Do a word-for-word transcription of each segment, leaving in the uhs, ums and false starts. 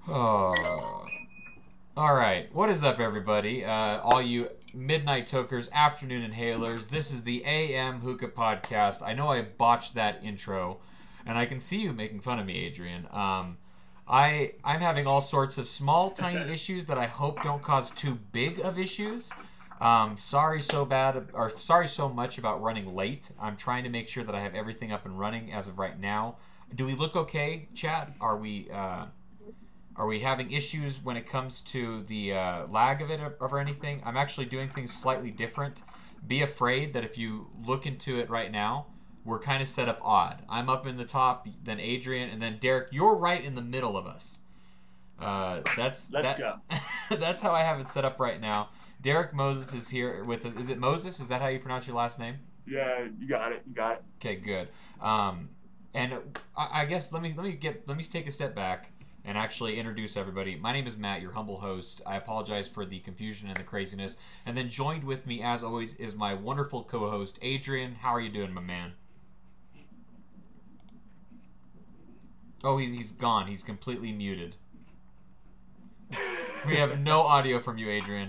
Oh. All right. What is up, everybody? Uh, all you midnight tokers, afternoon inhalers. This is the A M Hookah Podcast. I know I botched that intro, and I can see you making fun of me, Adrian. Um, I I'm having all sorts of small, tiny issues that I hope don't cause too big of issues. Um, sorry so bad, or sorry so much about running late. I'm trying to make sure that I have everything up and running as of right now. Do we look okay, chat? Are we? Uh, are we having issues when it comes to the uh, lag of it or, or anything? I'm actually doing things slightly different. Be afraid that if you look into it right now, we're kind of set up odd. I'm up in the top, then Adrian, and then Derek. You're right in the middle of us. Uh, that's Let's that. go. That's how I have it set up right now. Derek Moses is here with us. Is it Moses? Is that how you pronounce your last name? Yeah, you got it. You got it. Okay, good. Um, and I, I guess let me let me get let me take a step back and actually introduce everybody. My name is Matt, your humble host. I apologize for the confusion and the craziness. And then joined with me, as always, is my wonderful co-host Adrian. How are you doing, my man? Oh, he's he's gone. He's completely muted. We have no audio from you, Adrian.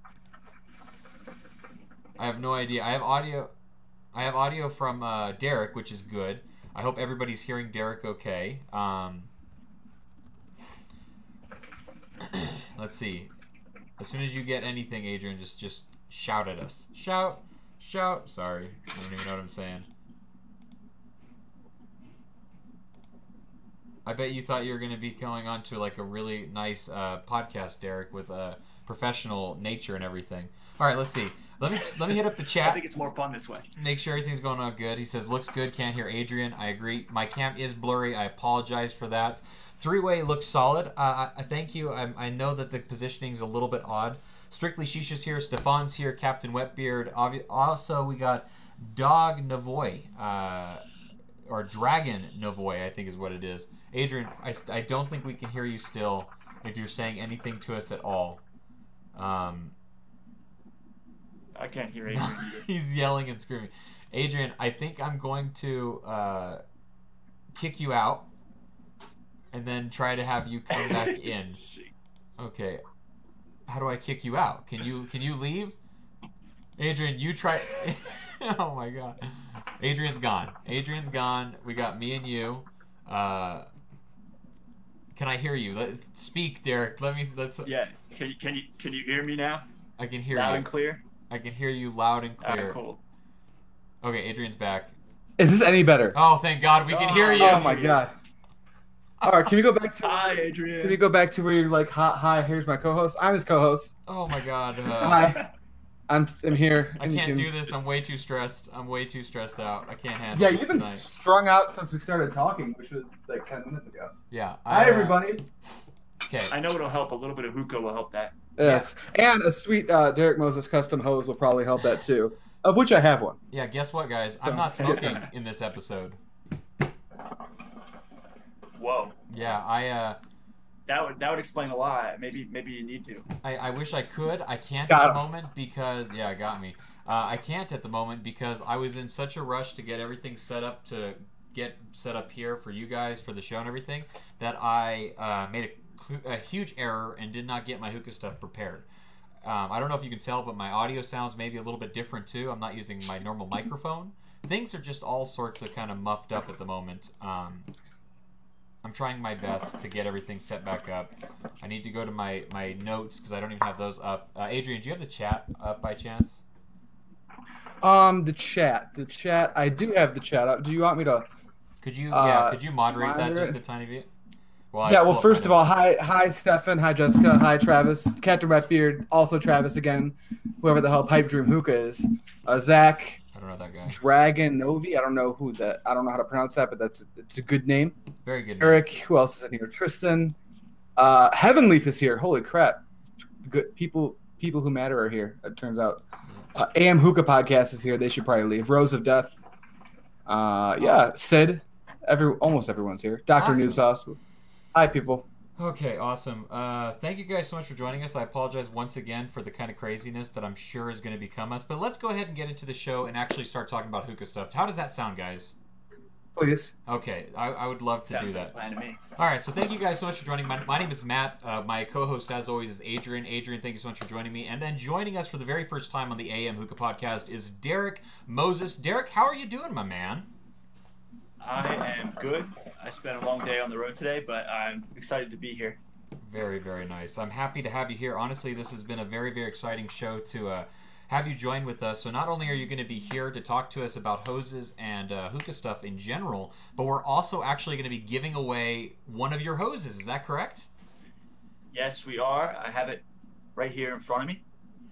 I have no idea. I have audio. I have audio from uh, Derek, which is good. I hope everybody's hearing Derek okay. Um, let's see. As soon as you get anything, Adrian, just just shout at us. Shout, shout. Sorry, I don't even know what I'm saying. I bet you thought you were going to be going on to like a really nice uh, podcast, Derek, with a professional nature and everything. All right, let's see. Let me let me hit up the I chat. think it's more fun this way. Make sure everything's going on good. He says, looks good. Can't hear Adrian. I agree. My cam is blurry. I apologize for that. Three way looks solid. Uh, I, I thank you. I, I know that the positioning is a little bit odd. Strictly Shisha's here. Stefan's here. Captain Wetbeard. Obvi- also, we got Dog Navoy. Uh, or Dragon Navoy, I think is what it is. Adrian, I, I don't think we can hear you still if you're saying anything to us at all. Um, I can't hear Adrian either. he's yelling and screaming. Adrian, I think I'm going to uh, kick you out and then try to have you come back in. Okay. How do I kick you out? Can you can you leave? Adrian, you try. Oh my god. Adrian's gone. Adrian's gone. We got me and you. Uh, can I hear you? Let's speak, Derek. Let me. Let's. Yeah. Can you can you can you hear me now? I can hear Loud you. and clear. I can hear you loud and All right, clear. cool. Okay, Adrian's back. Is this any better? Oh, thank God, we can hear Oh, you. Oh my god. All right, can we go back to Hi, can we Adrian. go back to where you're like, hi, hi here's my co-host. I'm his co-host. Oh my God. Uh, Hi, I'm I'm here. I and you can't can- do this. I'm way too stressed. I'm way too stressed out. I can't handle Yeah, this you've been tonight. strung out since we started talking, which was like ten minutes ago. Yeah. Hi, I, uh, everybody. Okay. I know it'll help. A little bit of hookah will help that. Yes, and a sweet uh, Derek Moses custom hose will probably help that too, of which I have one. Yeah. Guess what, guys? I'm not smoking in this episode. Whoa. Yeah. I. Uh, That would that would explain a lot. Maybe maybe you need to. I, I wish I could. I can't Got at the him. moment because yeah, it got me. Uh, I can't at the moment because I was in such a rush to get everything set up to get set up here for you guys for the show and everything that I uh, made a, cl- a huge error and did not get my hookah stuff prepared. Um, I don't know if you can tell, but my audio sounds maybe a little bit different too. I'm not using my normal microphone. Things are just all sorts of kind of muffed up at the moment. Um, I'm trying my best to get everything set back up. I need to go to my, my notes because I don't even have those up. Uh, Adrian, do you have the chat up by chance? Um, the chat, the chat. I do have the chat up. Do you want me to? Could you Uh, yeah? Could you moderate that monitor just it? a tiny bit? While I Yeah. pull Well, up my first of all, notes? hi, hi, Stefan. Hi, Jessica. Hi, Travis. Captain Redbeard. Also, Travis again. Whoever the hell Pipe Dream Hookah is. Uh, Zach. I don't know that guy. Dragon Novi. I don't know who that. I don't know how to pronounce that, but that's it's a good name. Very good. Eric. Who else is in here? Tristan. Uh, Heavenleaf is here. Holy crap! Good people. People who matter are here. It turns out. Uh, A M Hookah podcast is here. They should probably leave. Rose of Death. Uh, yeah. Sid. Every almost everyone's here. Doctor Awesome. Noob Sauce. Hi, people. Okay, awesome. Uh, thank you guys so much for joining us. I apologize once again for the kind of craziness that I'm sure is going to become us. But let's go ahead and get into the show and actually start talking about hookah stuff. How does that sound, guys? please. Okay, I, I would love to Sounds do like that. a plan to me. All right, so thank you guys so much for joining. My, my name is Matt. Uh, my co-host, as always, is Adrian. Adrian, thank you so much for joining me. And then joining us for the very first time on the A M Hookah Podcast is Derek Moses. Derek, how are you doing, my man? I am good. I spent a long day on the road today, but I'm excited to be here. Very, very nice. I'm happy to have you here. Honestly, this has been a very, very exciting show to uh, have you join with us. So not only are you going to be here to talk to us about hoses and uh, hookah stuff in general, but we're also actually going to be giving away one of your hoses. Is that correct? Yes, we are. I have it right here in front of me.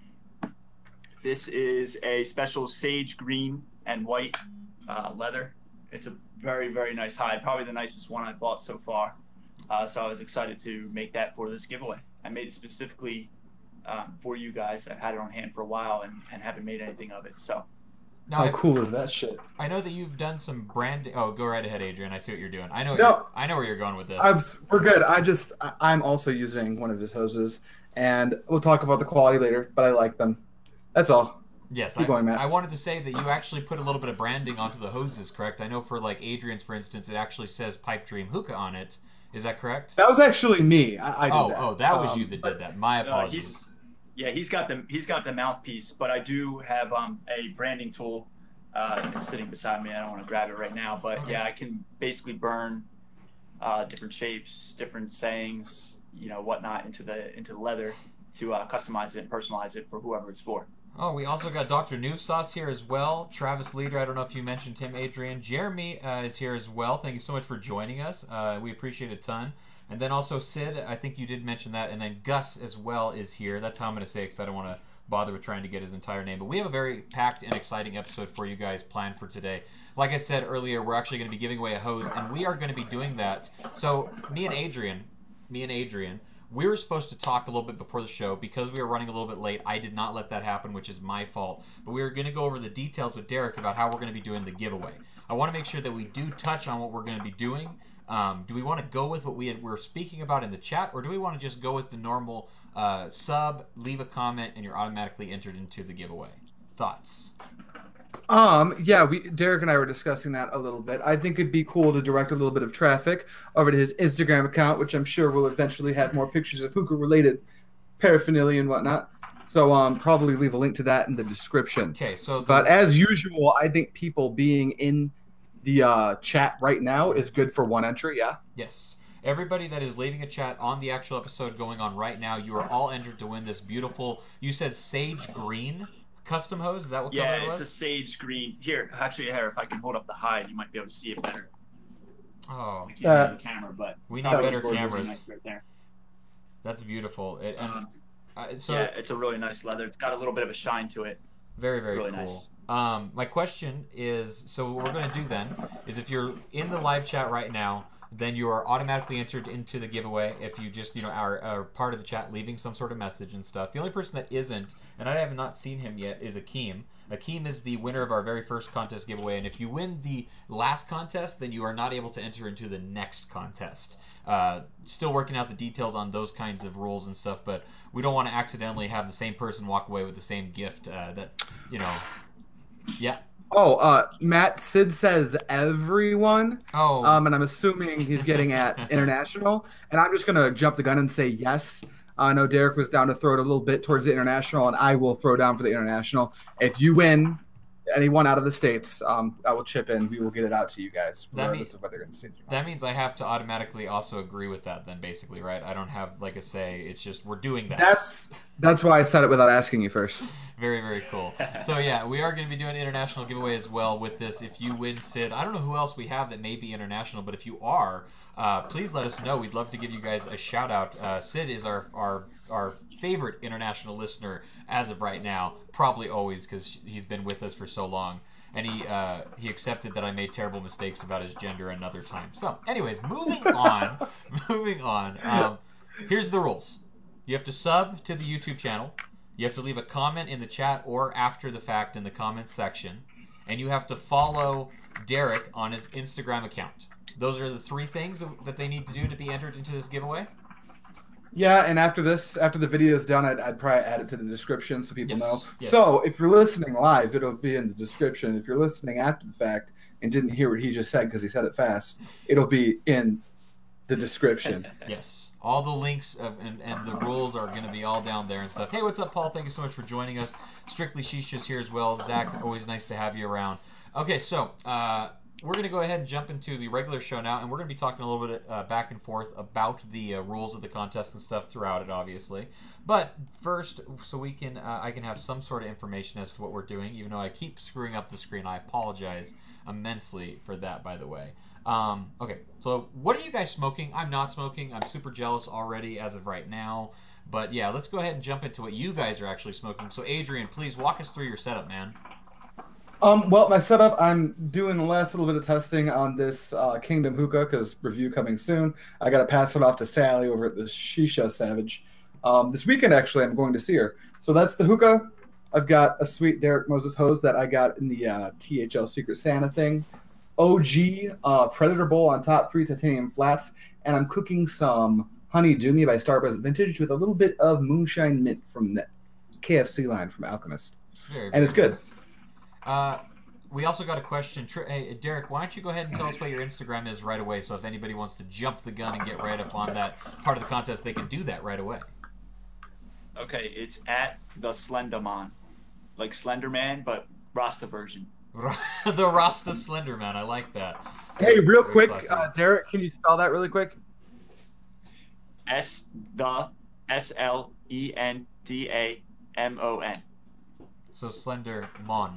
This is a special sage green and white uh, leather. It's a very, very nice hide. Probably the nicest one I've bought so far. Uh, so I was excited to make that for this giveaway. I made it specifically um, for you guys. I've had it on hand for a while and, and haven't made anything of it. So Now, How I, cool is that shit? I know that you've done some branding. Oh, go right ahead, Adrian. I see what you're doing. I know. No. You're, I know where you're going with this. I'm, we're good. I just I, I'm also using one of his hoses, and we'll talk about the quality later. But I like them. That's all. Yes, Keep I, going, Matt. I wanted to say that you actually put a little bit of branding onto the hoses, correct? I know for like Adrian's, for instance, it actually says Pipe Dream Hookah on it. Is that correct? That was actually me. I, I did oh, that. oh, that was Um, you that did that. My uh, apologies. he's yeah, he's got the he's got the mouthpiece, but I do have um, a branding tool. Uh, it's sitting beside me. I don't want to grab it right now, but Okay. yeah, I can basically burn uh, different shapes, different sayings, you know, whatnot into the into the leather to uh, customize it and personalize it for whoever it's for. Oh, we also got Doctor New Sauce here as well. Travis Leader, I don't know if you mentioned him, Adrian. Jeremy uh, is here as well. Thank you so much for joining us. Uh, we appreciate it a ton. And then also Sid, I think you did mention that. And then Gus as well is here. That's how I'm going to say it because I don't want to bother with trying to get his entire name. But we have a very packed and exciting episode for you guys planned for today. Like I said earlier, we're actually going to be giving away a hose, and we are going to be doing that. So me and Adrian, me and Adrian, we were supposed to talk a little bit before the show. Because we were running a little bit late, I did not let that happen, which is my fault. But we were going to go over the details with Derek about how we're going to be doing the giveaway. I want to make sure that we do touch on what we're going to be doing. Um, do we want to go with what we had, were speaking about in the chat, or do we want to just go with the normal uh, sub, leave a comment, and you're automatically entered into the giveaway? Thoughts? Um, yeah, we Derek and I were discussing that a little bit. I think it'd be cool to direct a little bit of traffic over to his Instagram account, which I'm sure will eventually have more pictures of hookah-related paraphernalia and whatnot. So, um, probably leave a link to that in the description. Okay, so the, But as usual, I think people being in the uh, chat right now is good for one entry. Yeah. yes, everybody that is leaving a chat on the actual episode going on right now, you are all entered to win this beautiful. You said sage green custom hose. Is that what color Yeah, it it's was? a sage green. Here, actually, here, if I can hold up the hide, you might be able to see it better. Oh, I can't Uh, see the camera, but we need probably better it's gorgeous. cameras. Nice right there. That's beautiful. It, and Um, uh, so yeah, it's a really nice leather. It's got a little bit of a shine to it. very, very really cool. nice. Um, my question is, so what we're going to do then is if you're in the live chat right now, then you are automatically entered into the giveaway if you just, you know, are, are part of the chat leaving some sort of message and stuff. The only person that isn't, and I have not seen him yet, is Akeem. Akeem is the winner of our very first contest giveaway, and if you win the last contest, then you are not able to enter into the next contest. Uh, still working out the details on those kinds of rules and stuff, but we don't want to accidentally have the same person walk away with the same gift uh, that, you know, yeah. Oh, uh, Matt, Sid says everyone. Oh, Um, and I'm assuming he's getting at international. And I'm just going to jump the gun and say yes. I know Derek was down to throw it a little bit towards the international, and I will throw down for the international. If you win anyone out of the States, um, I will chip in. We will get it out to you guys, That regardless means- of whether it's States or not. that means I have to automatically also agree with that then, basically, right? I don't have, like, a say. It's just we're doing that. That's that's why I said it without asking you first. Very, very cool. So, yeah, we are going to be doing an international giveaway as well with this. If you win, Sid, I don't know who else we have that may be international, but if you are, uh, please let us know. We'd love to give you guys a shout-out. Uh, Sid is our, our, our favorite international listener as of right now, probably always because he's been with us for so long. And he uh, he accepted that I made terrible mistakes about his gender another time. So, anyways, moving on. moving on. Um, here's the rules. You have to sub to the YouTube channel. You have to leave a comment in the chat or after the fact in the comments section. And you have to follow Derek on his Instagram account. Those are the three things that they need to do to be entered into this giveaway. Yeah, and after this, after the video is done, I'd, I'd probably add it to the description so people Yes, know. yes. So if you're listening live, it'll be in the description. If you're listening after the fact and didn't hear what he just said because he said it fast, it'll be in the description. Yes, all the links of, and, and the rules are going to be all down there and stuff. Hey, what's up, Paul? Thank you so much for joining us. Strictly Shisha's here as well. Zach, always nice to have you around. Okay, so uh, we're going to go ahead and jump into the regular show now, and we're going to be talking a little bit uh, back and forth about the uh, rules of the contest and stuff throughout it, obviously. But first, so we can, uh, I can have some sort of information as to what we're doing, even though I keep screwing up the screen. I apologize immensely for that, by the way. Um, okay, so what are you guys smoking? I'm not smoking. I'm super jealous already as of right now. But yeah, let's go ahead and jump into what you guys are actually smoking. So Adrian, please walk us through your setup, man. Um, well, my setup, I'm doing the last little bit of testing on this uh, Kingdom Hookah because review coming soon. I got to pass it off to Sally over at the Shisha Savage. Um, this weekend, actually, I'm going to see her. So that's the hookah. I've got a sweet Derek Moses hose that I got in the uh, T H L Secret Santa thing. O G uh, Predator Bowl on top, three titanium flats, and I'm cooking some Honey Doomy by Starburst Vintage with a little bit of moonshine mint from the K F C line from Alchemist. Very, and very it's good. Nice. Uh, we also got a question. Hey, Derek, why don't you go ahead and tell us what your Instagram is right away, so if anybody wants to jump the gun and get right up on that part of the contest, they can do that right away. Okay, it's at the Slenderman, like Slenderman, but Rasta version. The Rasta Slenderman. I like that. Hey, real Very quick, classy. uh, Derek, can you spell that really quick? S the S L E N D A M O N. So Slender Mon.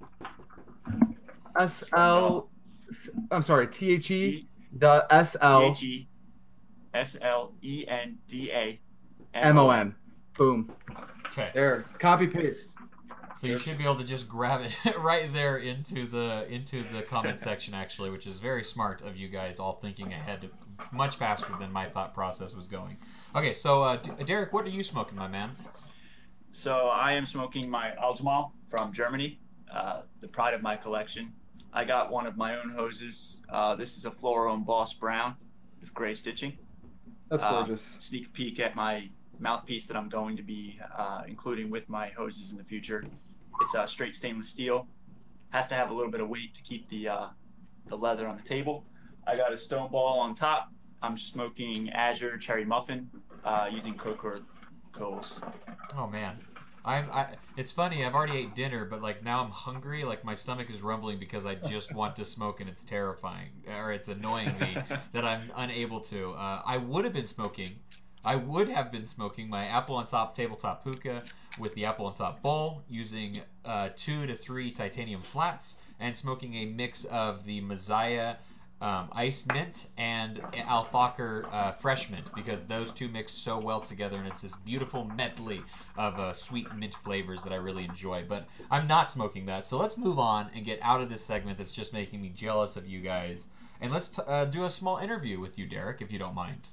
S L. I'm sorry, T H E. The S L. T H E S L E N D A M O N. Boom. Okay. There. Copy paste. So you should be able to just grab it right there into the into the comment section, actually, which is very smart of you guys, all thinking ahead much faster than my thought process was going. Okay, so uh, D- Derek, what are you smoking, my man? So I am smoking my Aljamal from Germany, uh, the pride of my collection. I got one of my own hoses. Uh, this is a Floral and Boss Brown with gray stitching. That's Uh, gorgeous. sneak peek at my mouthpiece that I'm going to be uh, including with my hoses in the future. It's a straight stainless steel. Has to have a little bit of weight to keep the uh, the leather on the table. I got a stone ball on top. I'm smoking Azure Cherry Muffin uh, using cocoa coals. Oh man, I'm. I, it's funny. I've already ate dinner, but like now I'm hungry. Like my stomach is rumbling because I just want to smoke, and it's terrifying, or it's annoying me that I'm unable to. Uh, I would have been smoking. I would have been smoking my Apple on Top tabletop hookah with the Apple on Top bowl, using uh, two to three titanium flats, and smoking a mix of the Messiah um, Ice Mint and Al Fakir uh, Fresh Mint, because those two mix so well together, and it's this beautiful medley of uh, sweet mint flavors that I really enjoy. But I'm not smoking that, so let's move on and get out of this segment that's just making me jealous of you guys, and let's t- uh, do a small interview with you, Derek, if you don't mind.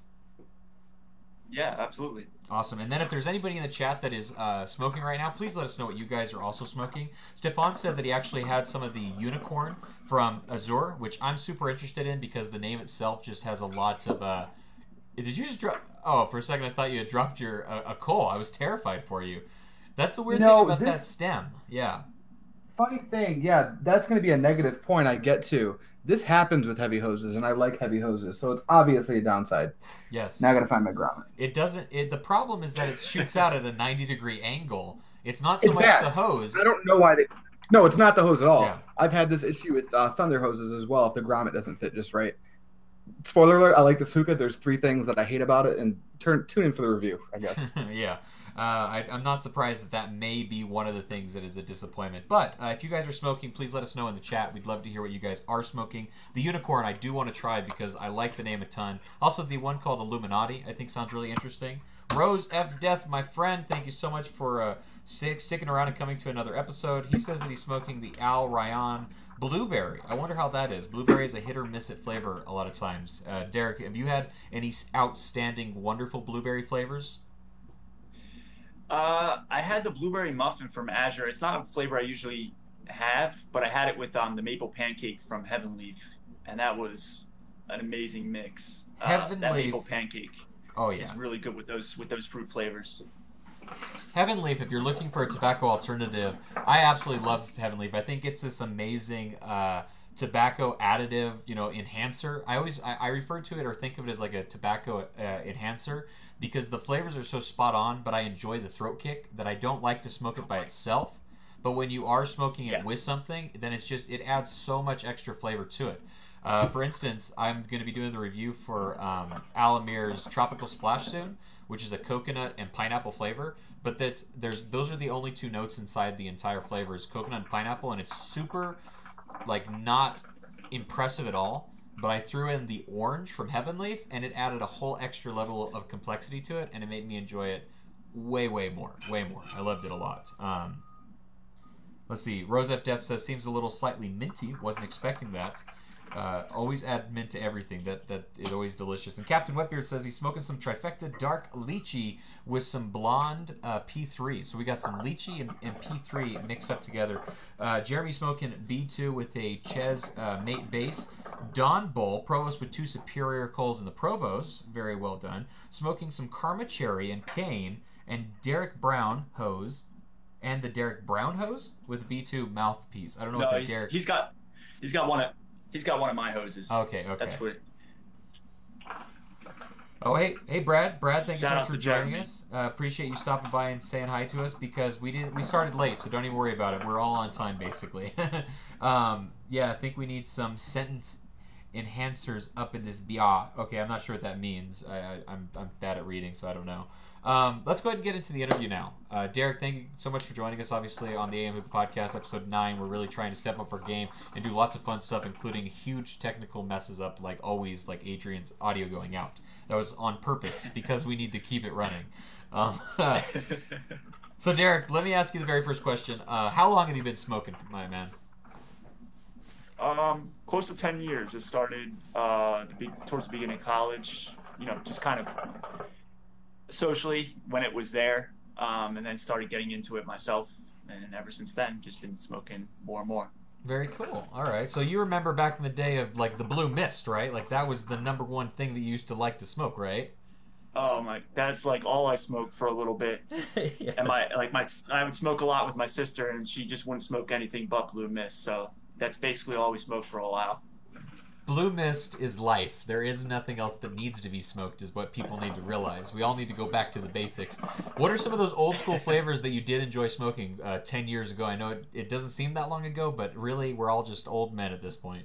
Yeah, absolutely. Awesome. And then if there's anybody in the chat that is uh, smoking right now, please let us know what you guys are also smoking. Stefan said that he actually had some of the Unicorn from Azure, which I'm super interested in because the name itself just has a lot of... Uh... Did you just drop... Oh, for a second I thought you had dropped your uh, a coal. I was terrified for you. That's the weird You know, thing about this- that stem. Yeah. Funny thing, yeah, that's going to be a negative point I get to. This happens with heavy hoses, and I like heavy hoses, so it's obviously a downside. Yes. Now I got to find my grommet. It doesn't... It, the problem is that it shoots out at a ninety degree angle. It's not so It's much bad. the hose. I don't know why they. No, it's not the hose at all. Yeah. I've had this issue with uh, Thunder hoses as well. If the grommet doesn't fit just right. Spoiler alert: I like this hookah. There's three things that I hate about it, and turn tune in for the review, I guess. Yeah. Uh, I, I'm not surprised that that may be one of the things that is a disappointment. But uh, if you guys are smoking, please let us know in the chat. We'd love to hear what you guys are smoking. The Unicorn I do want to try because I like the name a ton. Also, the one called Illuminati I think sounds really interesting. Rose F. Death, my friend, thank you so much for uh, stick, sticking around and coming to another episode. He says that he's smoking the Al Rayyan Blueberry. I wonder how that is. Blueberry is a hit or miss at flavor a lot of times. Uh, Derek, have you had any outstanding, wonderful blueberry flavors? Uh, I had the blueberry muffin from Azure. It's not a flavor I usually have, but I had it with um, the maple pancake from Heaven Leaf, and that was an amazing mix. Heaven uh, that Leaf. maple pancake Oh is yeah. really good with those with those fruit flavors. Heaven Leaf, if you're looking for a tobacco alternative, I absolutely love Heaven Leaf. I think it's this amazing uh, tobacco additive, you know, enhancer. I always I, I refer to it or think of it as like a tobacco uh, enhancer because the flavors are so spot on, but I enjoy the throat kick that I don't like to smoke it by itself. But when you are smoking it Yeah. with something, then it's just it adds so much extra flavor to it. Uh, for instance, I'm going to be doing the review for um, Alamir's Tropical Splash soon, which is a coconut and pineapple flavor. But that's there's those are the only two notes inside the entire flavor is coconut and pineapple, and it's super like not impressive at all. But I threw in the orange from Heaven Leaf, and it added a whole extra level of complexity to it, and it made me enjoy it way, way more, way more. I loved it a lot. Um, let's see. Rose F. Def says seems a little slightly minty. Wasn't expecting that. Uh, always add mint to everything. That that is always delicious. And Captain Wetbeard says he's smoking some trifecta dark lychee with some blonde uh, P three. So we got some lychee and, and P three mixed up together. Uh, Jeremy smoking B two with a Ches uh, mate base. Don Bull, Provost with two superior coals in the Provost. Very well done. Smoking some Karma Cherry and Cane. And Derek Brown hose. And the Derek Brown hose with B two mouthpiece. I don't know No, what the he's, Derek... he's got he's got one of he's got one of my hoses. Okay, okay. That's what. Oh, hey, hey, Brad. Brad, thank you so Shout much out for to joining Jeremy. us. Uh, appreciate you stopping by and saying hi to us because we did we started late, so don't even worry about it. We're all on time, basically. um, yeah, I think we need some sentence enhancers up in this bia. Okay, I'm not sure what that means. I, I, I'm I'm bad at reading, so I don't know. Um, let's go ahead and get into the interview now. Uh, Derek, thank you so much for joining us, obviously, on the A M Hoop Podcast, episode nine. We're really trying to step up our game and do lots of fun stuff, including huge technical messes up, like always, like Adrian's audio going out. That was on purpose, because we need to keep it running. Um, so, Derek, let me ask you the very first question. Uh, how long have you been smoking, my man? Um, close to ten years. It started uh, the be- towards the beginning of college. You know, just kind of socially when it was there, um, and then started getting into it myself. And ever since then, just been smoking more and more. Very cool. All right. So you remember back in the day of like the Blue Mist, right? Like that was the number one thing that you used to like to smoke, right? Oh my, that's like all I smoked for a little bit. Yes. And my like my I would smoke a lot with my sister, and she just wouldn't smoke anything but Blue Mist. So that's basically all we smoked for a while. Blue Mist is life. There is nothing else that needs to be smoked, is what people need to realize. We all need to go back to the basics. What are some of those old school flavors that you did enjoy smoking uh, ten years ago? I know it, it doesn't seem that long ago, but really, we're all just old men at this point.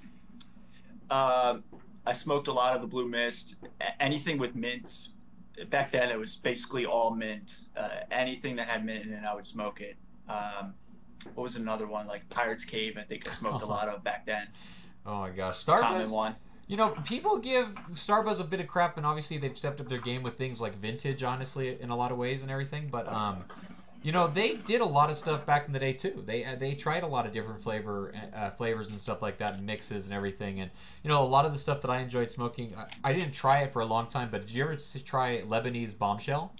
Um, I smoked a lot of the Blue Mist. A- anything with mints. Back then, it was basically all mint. Uh, anything that had mint in it, I would smoke it. Um, what was another one? Like Pirate's Cave, I think I smoked a lot of back then. Oh my gosh. Common Starbuzz, one. you know, people give Starbuzz a bit of crap, and obviously they've stepped up their game with things like vintage, honestly, in a lot of ways and everything, but, um... you know, they did a lot of stuff back in the day too. They uh, they tried a lot of different flavor uh, flavors and stuff like that, and mixes and everything. And you know, a lot of the stuff that I enjoyed smoking, I, I didn't try it for a long time. But did you ever try Lebanese Bombshell?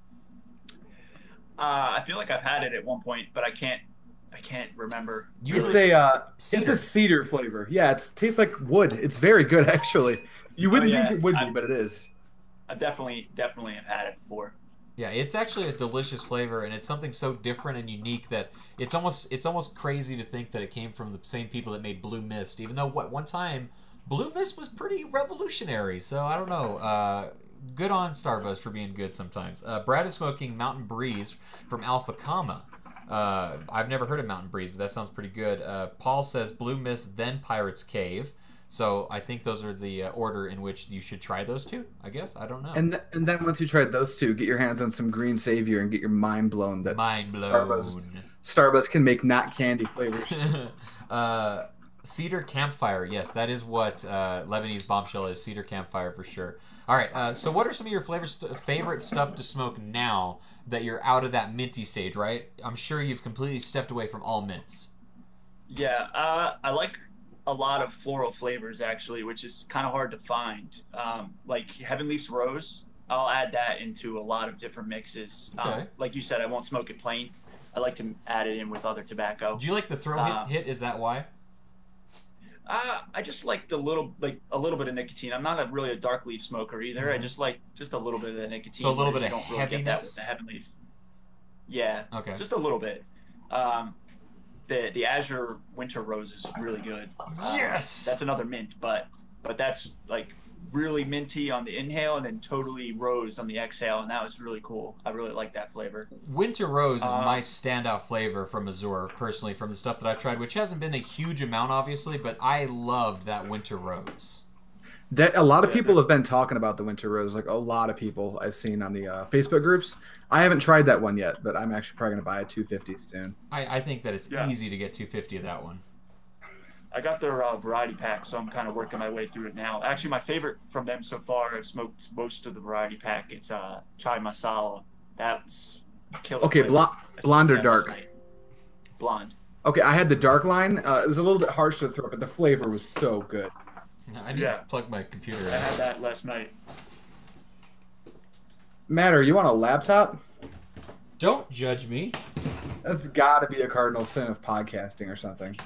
Uh, I feel like I've had it at one point, but I can't. I can't remember. You It's were- a uh, Cedar. it's a cedar flavor. Yeah, it tastes like wood. It's very good actually. You wouldn't Oh, yeah. think it would be, I- but it is. I definitely, definitely have had it before. Yeah, it's actually a delicious flavor, and it's something so different and unique that it's almost it's almost crazy to think that it came from the same people that made Blue Mist. Even though what one time Blue Mist was pretty revolutionary. So I don't know. Uh, good on Starbuzz for being good sometimes. Uh, Brad is smoking Mountain Breeze from Alpha Comma. Uh, I've never heard of Mountain Breeze, but that sounds pretty good. Uh, Paul says Blue Mist, then Pirate's Cave. So I think those are the uh, order in which you should try those two. I guess I don't know. And th- and then once you tried those two, get your hands on some Green Savior and get your mind blown that Mind blown. Starbuzz, Starbuzz can make not candy flavors. uh, Cedar Campfire. Yes, that is what uh, Lebanese Bombshell is. Cedar Campfire for sure. All right. Uh, so, what are some of your flavor st- favorite stuff to smoke now that you're out of that minty stage? Right. I'm sure you've completely stepped away from all mints. Yeah, uh, I like a lot of floral flavors actually, which is kind of hard to find. Um, like Heaven Leaf's Rose, I'll add that into a lot of different mixes. Okay. Um, like you said, I won't smoke it plain. I like to add it in with other tobacco. Do you like the throw Uh, hit, hit? Is that why? Uh, I just like the little, like a little bit of nicotine. I'm not a, really a dark leaf smoker either. I Mhm. just like just a little bit of the nicotine. So a little whereas bit you of don't really get that heaviness? with the Heaven Leaf. Yeah, Okay. just a little bit. Um, the the Azure Winter Rose is really good. Um, Yes! That's another mint, but but that's like really minty on the inhale and then totally rose on the exhale, and that was really cool. I really like that flavor. Winter Rose is my Um, standout flavor from Azure, personally, from the stuff that I've tried, which hasn't been a huge amount, obviously, but I loved that Winter Rose. That a lot of yeah, people they're- have been talking about the Winter Rose. Like a lot of people I've seen on the uh, Facebook groups. I haven't tried that one yet, but I'm actually probably gonna buy a two fifty soon. I, I think that it's yeah. easy to get two fifty of that one. I got their uh, variety pack, so I'm kind of working my way through it now. Actually, my favorite from them so far, I've smoked most of the variety pack. It's uh, chai masala. That's killer Okay, flavor. blo- I blonde or smoked that last dark? night. Blonde. Okay, I had the dark line. Uh, it was a little bit harsh to the throat, but the flavor was so good. I need Yeah. to plug my computer I had in. that last night. Matter, you want a laptop? Don't judge me. That's got to be a cardinal sin of podcasting or something.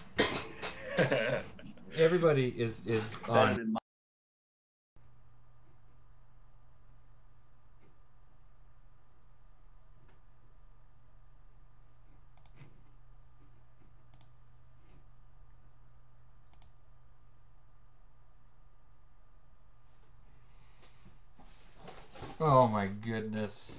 Everybody is is Better on. than mine. Oh my goodness.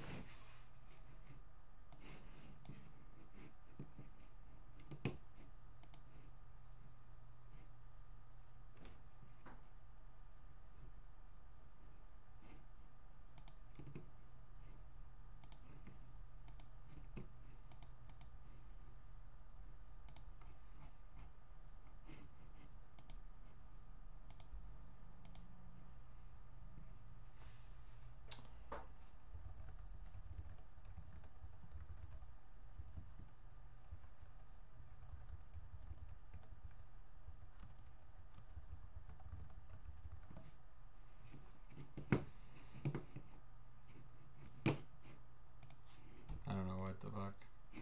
I don't know what the fuck.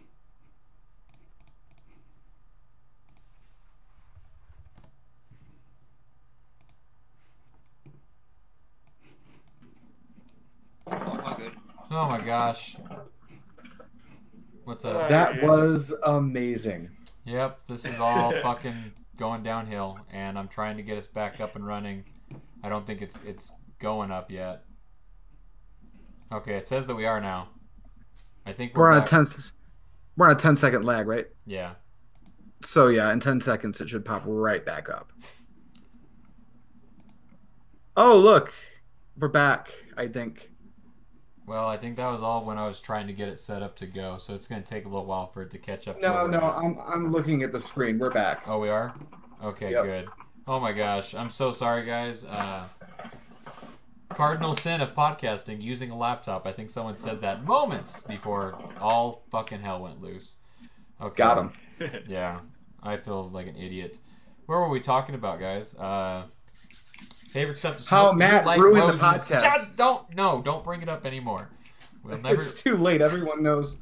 Oh, all good. Oh my gosh. What's up? That Nice. was amazing. Yep, this is all fucking going downhill, and I'm trying to get us back up and running. I don't think it's it's going up yet. Okay, it says that we are now. I think we're, We're on a back. ten. We're on a ten second lag, right? Yeah. So yeah, in ten seconds it should pop right back up. Oh look, we're back. I think. Well, I think that was all when I was trying to get it set up to go, so it's going to take a little while for it to catch up to No, where we're no, at. I'm I'm looking at the screen. We're back. Oh, we are? Okay, Yep. good. Oh my gosh, I'm so sorry, guys. Uh, cardinal sin of podcasting, using a laptop. I think someone said that moments before all fucking hell went loose. Okay. Got him. Yeah, I feel like an idiot. Where were we talking about, guys? Uh, favorite stuff to smoke? How You Matt like ruined the roses. podcast. Shut, don't, no, don't bring it up anymore. We'll never. It's too late. Everyone knows.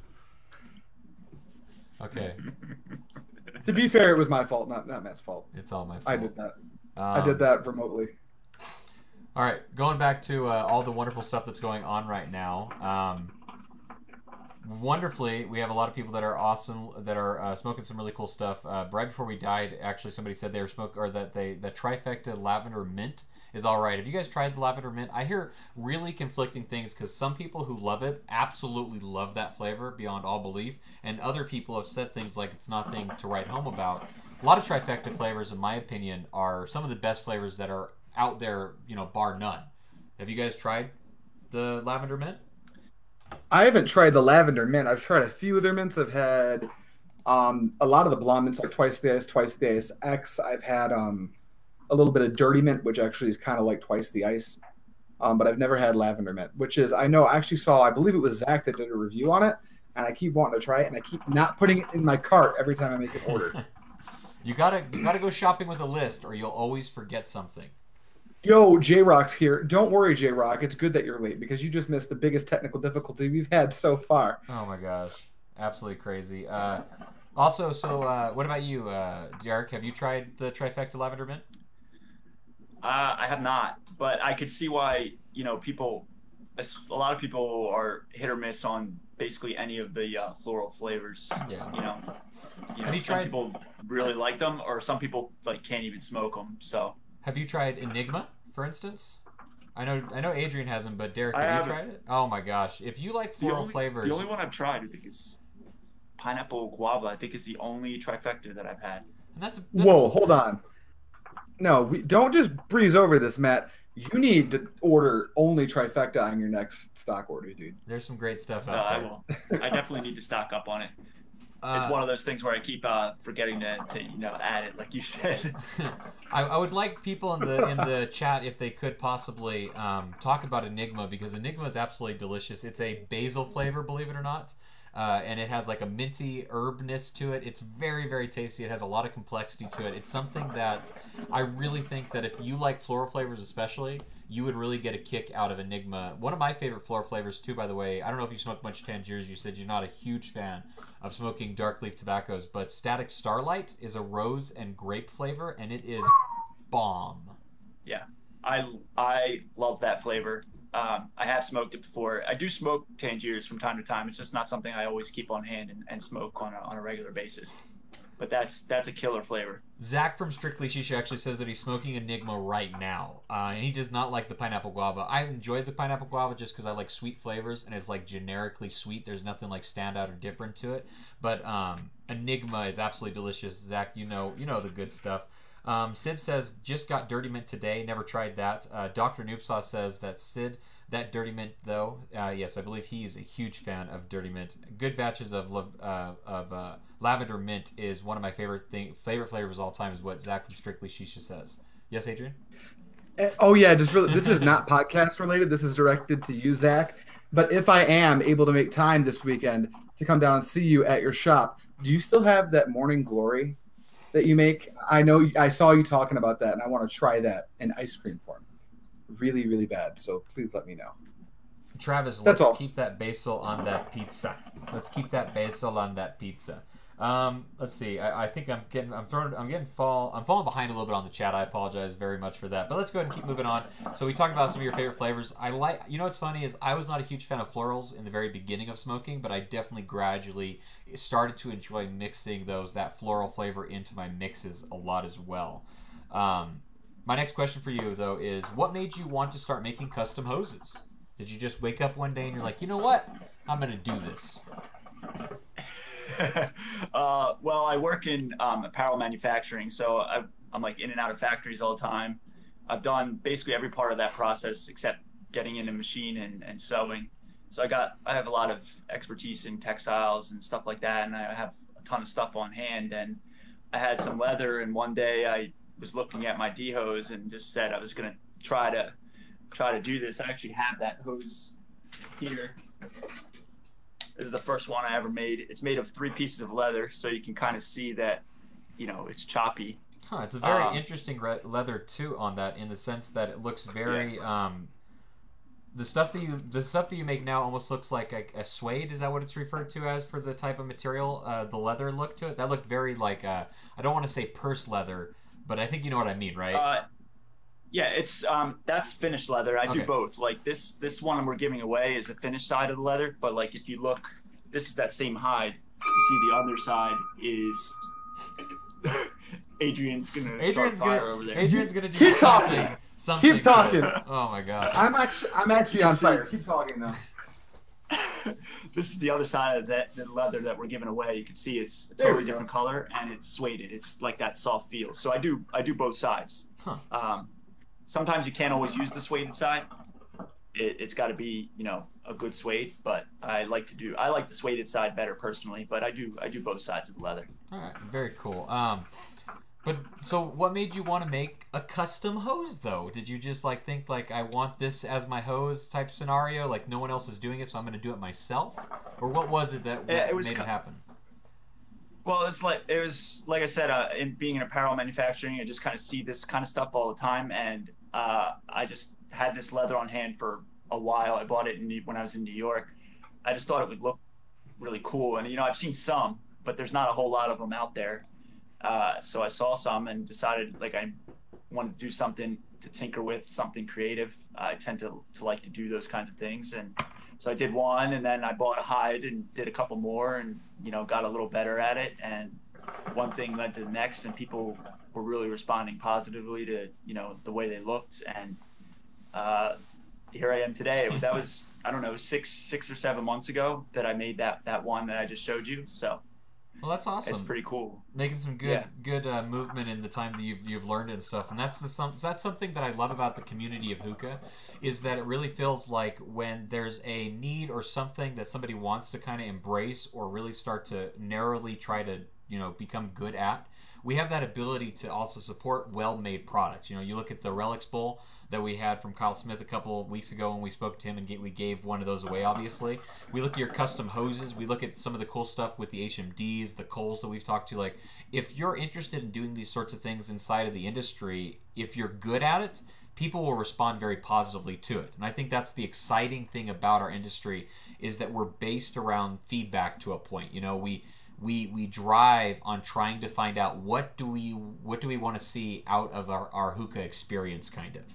Okay, To be fair, it was my fault, not not Matt's fault. it's all my fault. I did that. Um, I did that remotely. All right, going back to uh, all the wonderful stuff that's going on right now. Um, wonderfully, we have a lot of people that are awesome, that are uh, smoking some really cool stuff. Uh, right before we died, actually, somebody said they were smoke or that they the trifecta lavender mint is all right. Have you guys tried the lavender mint? I hear really conflicting things because some people who love it absolutely love that flavor beyond all belief, and other people have said things like it's nothing to write home about. A lot of trifecta flavors, in my opinion, are some of the best flavors that are out there, you know, bar none. Have you guys tried the lavender mint? I haven't tried the lavender mint. I've tried a few of their mints. I've had um, a lot of the blonde mints, like Twice the Ice, Twice the Ice X. I've had um, a little bit of dirty mint, which actually is kind of like Twice the Ice. Um, but I've never had lavender mint, which is, I know, I actually saw, I believe it was Zach that did a review on it, and I keep wanting to try it, and I keep not putting it in my cart every time I make an order. you gotta you gotta go shopping with a list, or you'll always forget something. Yo, J Rock's here. Don't worry, J Rock. It's good that you're late because you just missed the biggest technical difficulty we've had so far. Oh my gosh, absolutely crazy. Uh, also, so uh, what about you, uh, Derek? Have you tried the trifecta lavender mint? Uh, I have not, but I could see why, you know, people, a lot of people are hit or miss on basically any of the uh, floral flavors. Yeah. You know, you know, Have you some tried- people really like them, or some people like can't even smoke them. So Have you tried Enigma, for instance? I know I know Adrian hasn't, but Derek, I have you haven't. tried it? Oh my gosh! If you like the floral only, flavors, the only one I've tried, I think, is pineapple guava. I think is the only trifecta that I've had. and that's, that's Whoa, hold on. No, we don't just breeze over this, Matt. You need to order only trifecta on your next stock order, dude. There's some great stuff Uh, out I there. will. I definitely need to stock up on it. Uh, It's one of those things where I keep uh, forgetting to, to, you know, add it, like you said. I, I would like people in the in the chat if they could possibly um, talk about Enigma, because Enigma is absolutely delicious. It's a basil flavor, believe it or not, uh, and it has like a minty herbness to it. It's very very tasty. It has a lot of complexity to it. It's something that I really think that if you like floral flavors especially, you would really get a kick out of Enigma. One of my favorite floral flavors too, by the way. I don't know if you smoke much Tangiers. You said you're not a huge fan of smoking dark leaf tobaccos, but Static Starlight is a rose and grape flavor, and it is bomb. Yeah, I I love that flavor. Um, I have smoked it before. I do smoke Tangiers from time to time. It's just not something I always keep on hand and, and smoke on a, on a regular basis. But that's that's a killer flavor. Zach from Strictly Shisha actually says that he's smoking Enigma right now, uh, and he does not like the pineapple guava. I enjoyed the pineapple guava just because I like sweet flavors, and it's like generically sweet. There's nothing like standout or different to it. But um, Enigma is absolutely delicious. Zach, you know you know the good stuff. Um, Sid says just got Dirty Mint today. Never tried that. Uh, Doctor Noobsaw says that Sid that Dirty Mint though. Uh, yes, I believe he is a huge fan of Dirty Mint. Good batches of uh, of uh, lavender mint is one of my favorite thing favorite flavors of all time. Is what Zach from Strictly Shisha says. Yes, Adrian. Eh, Oh yeah, just really. This is not podcast related. This is directed to you, Zach. But if I am able to make time this weekend to come down and see you at your shop, do you still have that Morning Glory that you make? I know I saw you talking about that, and I want to try that in ice cream form. Really, really bad. So please let me know. Travis, That's let's all. keep that basil on that pizza. Let's keep that basil on that pizza. Um, let's see. I, I think I'm getting, I'm throwing, I'm getting fall, I'm falling behind a little bit on the chat. I apologize very much for that. But let's go ahead and keep moving on. So we talked about some of your favorite flavors. I like, you know, what's funny is I was not a huge fan of florals in the very beginning of smoking, but I definitely gradually started to enjoy mixing those that floral flavor into my mixes a lot as well. Um, my next question for you though is, what made you want to start making custom hoses? Did you just wake up one day and you're like, you know what? I'm gonna do this. uh, well, I work in um, apparel manufacturing, so I, I'm like in and out of factories all the time. I've done basically every part of that process except getting in a machine and, and sewing. So I got I have a lot of expertise in textiles and stuff like that, and I have a ton of stuff on hand. And I had some leather, and one day I was looking at my D hose and just said I was gonna try to try to do this. I actually have that hose here. This is the first one I ever made. It's made of three pieces of leather, so you can kind of see that, you know, it's choppy. Huh, it's a very Um, interesting re- leather too on that, in the sense that it looks very um, the stuff that you the stuff that you make now almost looks like a, a suede. Is that what it's referred to as for the type of material? Uh, the leather look to it that looked very like uh, I don't want to say purse leather, but I think you know what I mean, right? Uh, yeah, it's um, that's finished leather. I Okay. do both. Like this, this one we're giving away is a finished side of the leather, but like if you look, this is that same hide. You see the other side is. Adrian's gonna Adrian's start fire gonna over there. Adrian's gonna do Keep something. talking. Something Keep talking. to it. Oh my gosh. I'm actually I'm actually on See- fire. Keep talking though. This is the other side of that the leather that we're giving away. You can see it's a There we totally go. different color and it's suede. It's like that soft feel. So I do I do both sides. Huh. Um, sometimes you can't always use the suede side. It, it's got to be you know a good suede, but I like to do I like the suede side better personally. But I do I do both sides of the leather. All right, very cool. Um, but so what made you want to make a custom hose though? Did you just like think like I want this as my hose type scenario? Like no one else is doing it, so I'm going to do it myself? Or what was it that, Yeah, that it was made ki- it happen? Well, it's like it was like I said, uh, in being in apparel manufacturing, I just kind of see this kind of stuff all the time, and uh, I just had this leather on hand for a while. I bought it in, when I was in New York. I just thought it would look really cool, and you know I've seen some, but there's not a whole lot of them out there. Uh, so I saw some and decided like I wanted to do something to tinker with, something creative. I tend to to like to do those kinds of things, and So I did one, and then I bought a hide and did a couple more, and you know got a little better at it. And one thing led to the next, and people were really responding positively to you know the way they looked. And uh, here I am today. That was I don't know six six or seven months ago that I made that that one that I just showed you. So Well, that's awesome. it's pretty cool. Making some good Yeah. good uh, movement in the time that you've you've learned and stuff, and that's the some that's something that I love about the community of hookah, is that it really feels like when there's a need or something that somebody wants to kind of embrace or really start to narrowly try to you know become good at, we have that ability to also support well-made products. You know, you look at the Relics Bowl that we had from Kyle Smith a couple of weeks ago when we spoke to him, and get, we gave one of those away, obviously. We look at your custom hoses. We look at some of the cool stuff with the H M Ds, the Coles that we've talked to. Like, if you're interested in doing these sorts of things inside of the industry, if you're good at it, people will respond very positively to it. And I think that's the exciting thing about our industry, is that we're based around feedback to a point. You know, we we we drive on trying to find out what do we what do we want to see out of our, our hookah experience, kind of.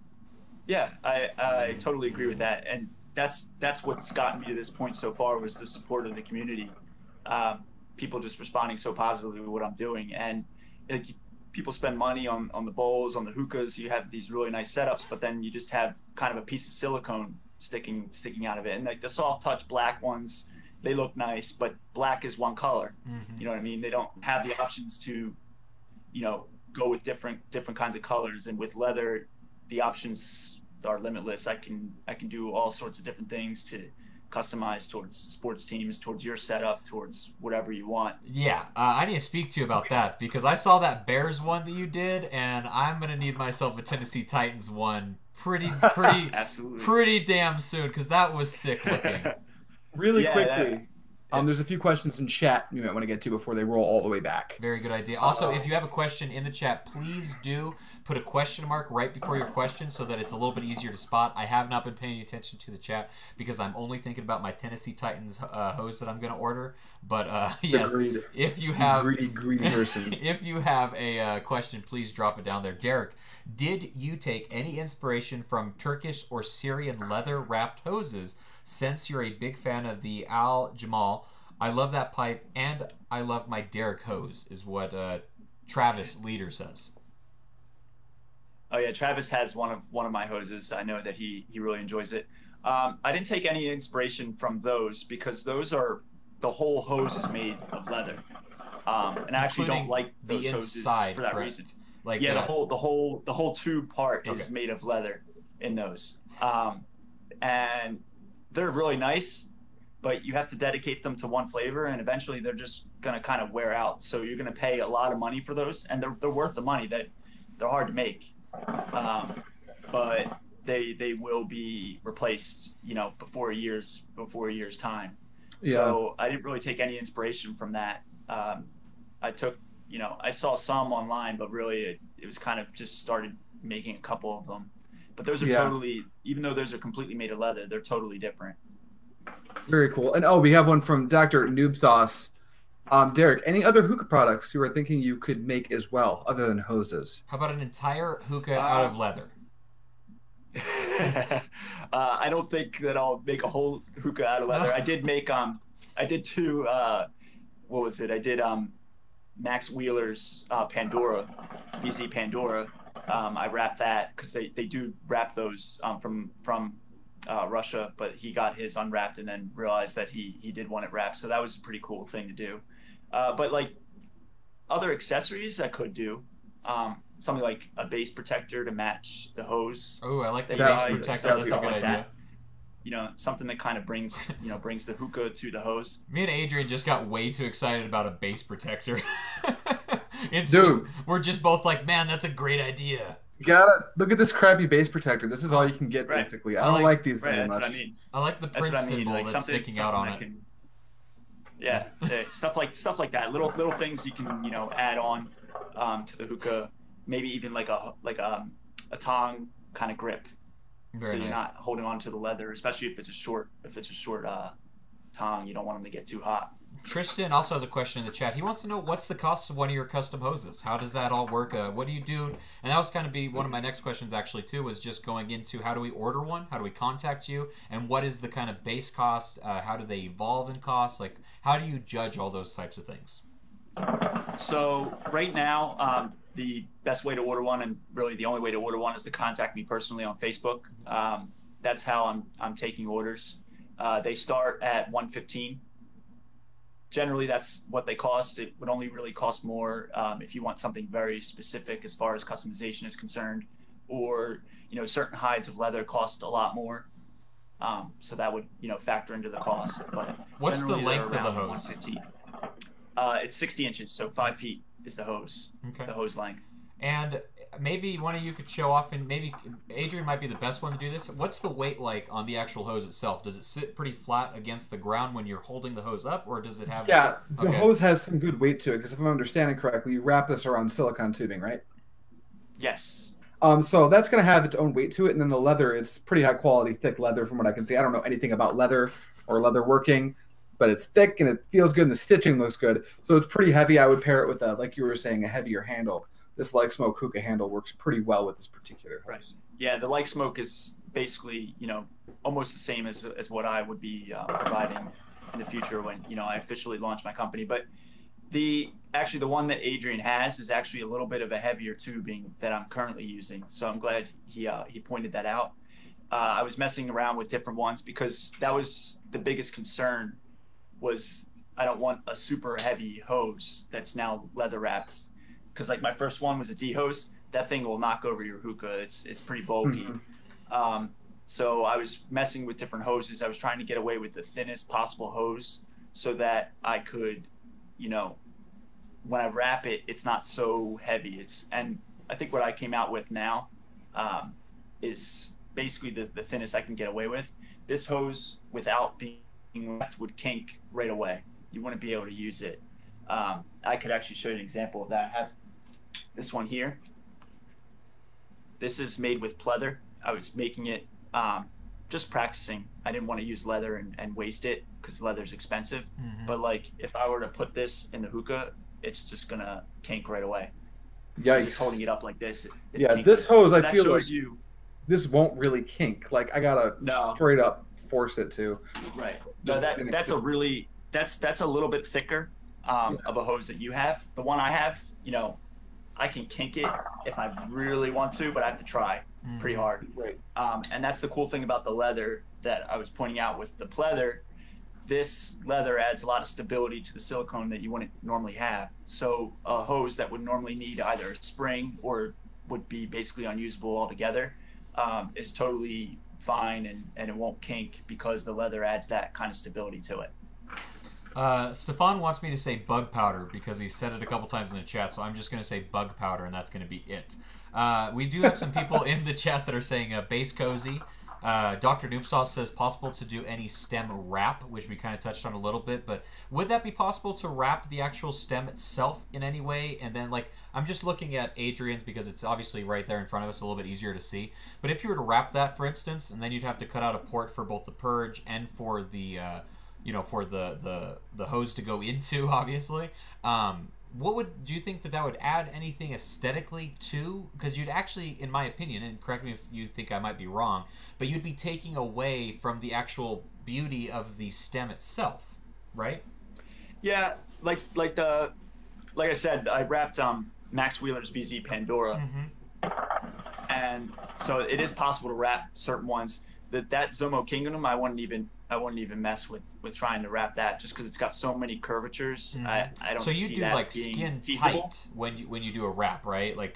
Yeah, I, I totally agree with that, and that's that's what's gotten me to this point so far was the support of the community. Um, people just responding so positively to what I'm doing, and like, people spend money on, on the bowls, on the hookahs. You have these really nice setups, but then you just have kind of a piece of silicone sticking sticking out of it, and like the soft touch black ones, they look nice, but black is one color. Mm-hmm. You know what I mean? They don't have the options to, you know, go with different different kinds of colors, and with leather, the options are limitless. I can I can do all sorts of different things to customize towards sports teams, towards your setup, towards whatever you want. Yeah, uh, I need to speak to you about that, because I saw that Bears one that you did, and I'm gonna need myself a Tennessee Titans one pretty, pretty, Absolutely. pretty damn soon, because that was sick looking. Really Yeah, quickly, that- um, there's a few questions in chat you might want to get to before they roll all the way back. Very good idea. Also, if you have a question in the chat, please do put a question mark right before your question so that it's a little bit easier to spot. I have not been paying attention to the chat because I'm only thinking about my Tennessee Titans uh, hose that I'm going to order. But uh, yes, Agreed. if you have Greedy, greedy person. if you have a uh, question, please drop it down there. Derek, did you take any inspiration from Turkish or Syrian leather wrapped hoses? Since you're a big fan of the Al Jamal, I love that pipe, and I love my Derek hose, is what uh, Travis Leader says. Oh yeah, Travis has one of one of my hoses. I know that he he really enjoys it. Um, I didn't take any inspiration from those because those are the whole hose is made of leather, um, and I actually Including don't like those the hoses inside, for that correct? reason. Like Yeah, uh, the whole the whole the whole tube part is Okay. made of leather in those, um, and they're really nice. But you have to dedicate them to one flavor, and eventually they're just gonna kind of wear out. So you're gonna pay a lot of money for those, and they're they're worth the money. That they're hard to make, um, but they they will be replaced, you know, before a year's before a year's time. Yeah. So I didn't really take any inspiration from that. Um, I took, you know, I saw some online, but really it, it was kind of just started making a couple of them. But those are Yeah. totally, even though those are completely made of leather, they're totally different. Very cool. And oh, we have one from Doctor Noob Sauce. Um, Derek, any other hookah products you were thinking you could make as well, other than hoses? how about an entire hookah Uh, out of leather? uh, I don't think that I'll make a whole hookah out of leather. I did make um, I did two. Uh, what was it? I did um, Max Wheeler's uh, Pandora, B Z Pandora. Um, I wrapped that because they, they do wrap those um, from from uh, Russia, but he got his unwrapped and then realized that he he did want it wrapped. So that was a pretty cool thing to do. Uh, but like other accessories, I could do. Um, something like a base protector to match the hose. Oh, I like the That- base that- protector. that- That's a stuff good like idea. that. You know, something that kind of brings you know brings the hookah to the hose. Me and Adrian just got way too excited about a base protector. Instantly, Dude. we're just both like, man, that's a great idea. You gotta look at this crappy base protector. This is all you can get, Right. basically. I I don't like- like, these Right, very that's much. what I mean. I like the That's prince what I mean. symbol Like that's something, sticking out something on that it. can- yeah, yeah, stuff like stuff like that. Little little things you can you know add on um, to the hookah. Maybe even like a like a, a tong kind of grip, Very so you're nice. not holding on to the leather, especially if it's a short if it's a short uh, tong. You don't want them to get too hot. Tristan also has a question in the chat. He wants to know what's the cost of one of your custom hoses. How does that all work? Uh, what do you do? And that was kind of be one of my next questions actually too. Was just going into how do we order one? How do we contact you? And what is the kind of base cost? Uh, how do they evolve in cost? Like how do you judge all those types of things? So right now, um, the best way to order one, and really the only way to order one, is to contact me personally on Facebook. Um, that's how I'm I'm taking orders. Uh, they start at one fifteen. Generally, that's what they cost. It would only really cost more um, if you want something very specific as far as customization is concerned, or you know, certain hides of leather cost a lot more. Um, so that would you know factor into the cost. But what's the length of the hose? one fifteen. Uh, it's sixty inches, so five feet is the hose. Okay. The hose length. And maybe one of you could show off, and maybe Adrian might be the best one to do this. What's the weight like on the actual hose itself? Does it sit pretty flat against the ground when you're holding the hose up, or does it have... Yeah, the okay. hose has some good weight to it, because if I'm understanding correctly, you wrap this around silicone tubing, right? Yes. Um, so that's going to have its own weight to it, and then the leather, it's pretty high quality, thick leather from what I can see. I don't know anything about leather or leather working, but it's thick and it feels good and the stitching looks good. So it's pretty heavy. I would pair it with, a, like you were saying, a heavier handle. This Like Smoke hookah handle works pretty well with this particular hose. Right. Yeah, the Like Smoke is basically, you know, almost the same as, as what I would be uh, providing in the future when, you know, I officially launch my company. But the actually the one that Adrian has is actually a little bit of a heavier tubing that I'm currently using. So I'm glad he uh, he pointed that out. Uh, I was messing around with different ones because that was the biggest concern. Was I don't want a super heavy hose that's now leather wrapped, because like my first one was a D hose. That thing will knock over your hookah. It's it's pretty bulky. Mm-hmm. Um, so I was messing with different hoses. I was trying to get away with the thinnest possible hose so that I could, you know, when I wrap it, it's not so heavy. It's and I think what I came out with now um, is basically the, the thinnest I can get away with. This hose, without being wrapped, would kink right away. You wouldn't be able to use it. Um, I could actually show you an example of that. I have this one here. This is made with pleather. I was making it um, just practicing. I didn't want to use leather and, and waste it because leather's expensive. Mm-hmm. But like if I were to put this in the hookah, it's just gonna kink right away. Yikes. So just holding it up like this. It's yeah, kinky. This hose, so I feel like you, this won't really kink. Like I gotta no. straight up force it to. Right. No, that that's a really that's that's a little bit thicker um, yeah. of a hose that you have. The one I have, you know, I can kink it if I really want to, but I have to try mm. pretty hard. Right. Um, and that's the cool thing about the leather that I was pointing out with the pleather. This leather adds a lot of stability to the silicone that you wouldn't normally have. So a hose that would normally need either a spring or would be basically unusable altogether um, is totally fine, and, and it won't kink because the leather adds that kind of stability to it. Uh, Stefan wants me to say bug powder because he said it a couple times in the chat, so I'm just going to say bug powder, and that's going to be it. Uh, we do have some people in the chat that are saying uh, base cozy. Uh, Doctor Noobsauce says possible to do any stem wrap, which we kind of touched on a little bit, but would that be possible to wrap the actual stem itself in any way? And then, like, I'm just looking at Adrian's because it's obviously right there in front of us, a little bit easier to see. But if you were to wrap that, for instance, and then you'd have to cut out a port for both the purge and for the, uh, you know, for the, the, the hose to go into, obviously, um, what would do you think that that would add anything aesthetically to? Because you'd actually, in my opinion, and correct me if you think I might be wrong, but you'd be taking away from the actual beauty of the stem itself, right? Yeah, like like the like I said, I wrapped um, Max Wheeler's V Z Pandora, mm-hmm. and so it is possible to wrap certain ones. That that Zomo Kingdom, I wouldn't even I wouldn't even mess with, with trying to wrap that just because it's got so many curvatures. Mm-hmm. I, I don't. So you see do that like being skin feasible. tight when you when you do a wrap, right? Like.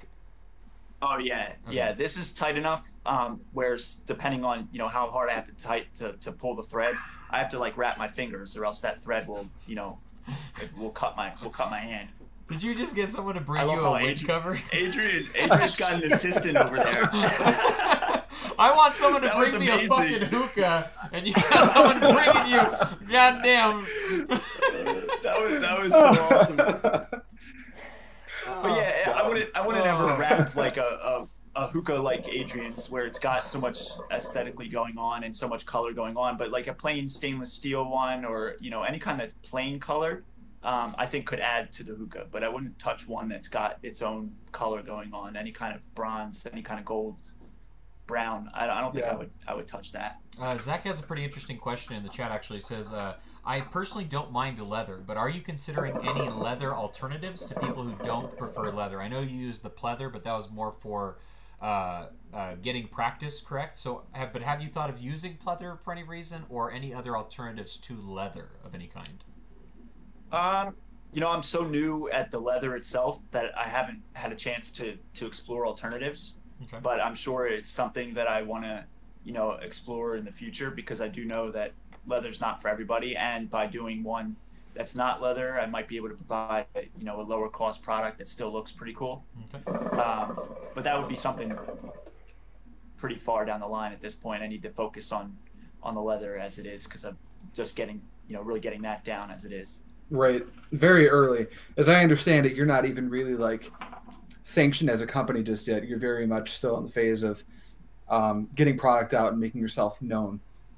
Oh yeah, okay. yeah. This is tight enough. Um, whereas depending on you know how hard I have to tight to, to pull the thread, I have to like wrap my fingers, or else that thread will you know it will cut my will cut my hand. Did you just get someone to bring you a winch cover? Adrian, Adrian's got an assistant over there. I want someone to that bring me a fucking hookah, and you got someone bringing you, goddamn. that was that was so awesome. But yeah, I wouldn't I wouldn't ever wrap like a, a a hookah like Adrian's, where it's got so much aesthetically going on and so much color going on, but like a plain stainless steel one, or you know any kind that's plain color, um, I think could add to the hookah. But I wouldn't touch one that's got its own color going on, any kind of bronze, any kind of gold, brown. I, I don't think Yeah. I would I would touch that. Uh, Zach has a pretty interesting question in the chat. Actually, says, uh, "I personally don't mind leather, but are you considering any leather alternatives to people who don't prefer leather? I know you use the pleather, but that was more for uh, uh, getting practice, correct? So, have, but have you thought of using pleather for any reason, or any other alternatives to leather of any kind?" Um, you know, I'm so new at the leather itself that I haven't had a chance to to explore alternatives. Okay. But I'm sure it's something that I want to, you know, explore in the future, because I do know that leather's not for everybody, and by doing one that's not leather, I might be able to provide, you know, a lower cost product that still looks pretty cool. Okay. Um, but that would be something pretty far down the line at this point. I need to focus on on the leather as it is, because I'm just getting, you know, really getting that down as it is. Right. Very early. As I understand it, you're not even really like sanctioned as a company just yet. You're very much still in the phase of um, getting product out and making yourself known.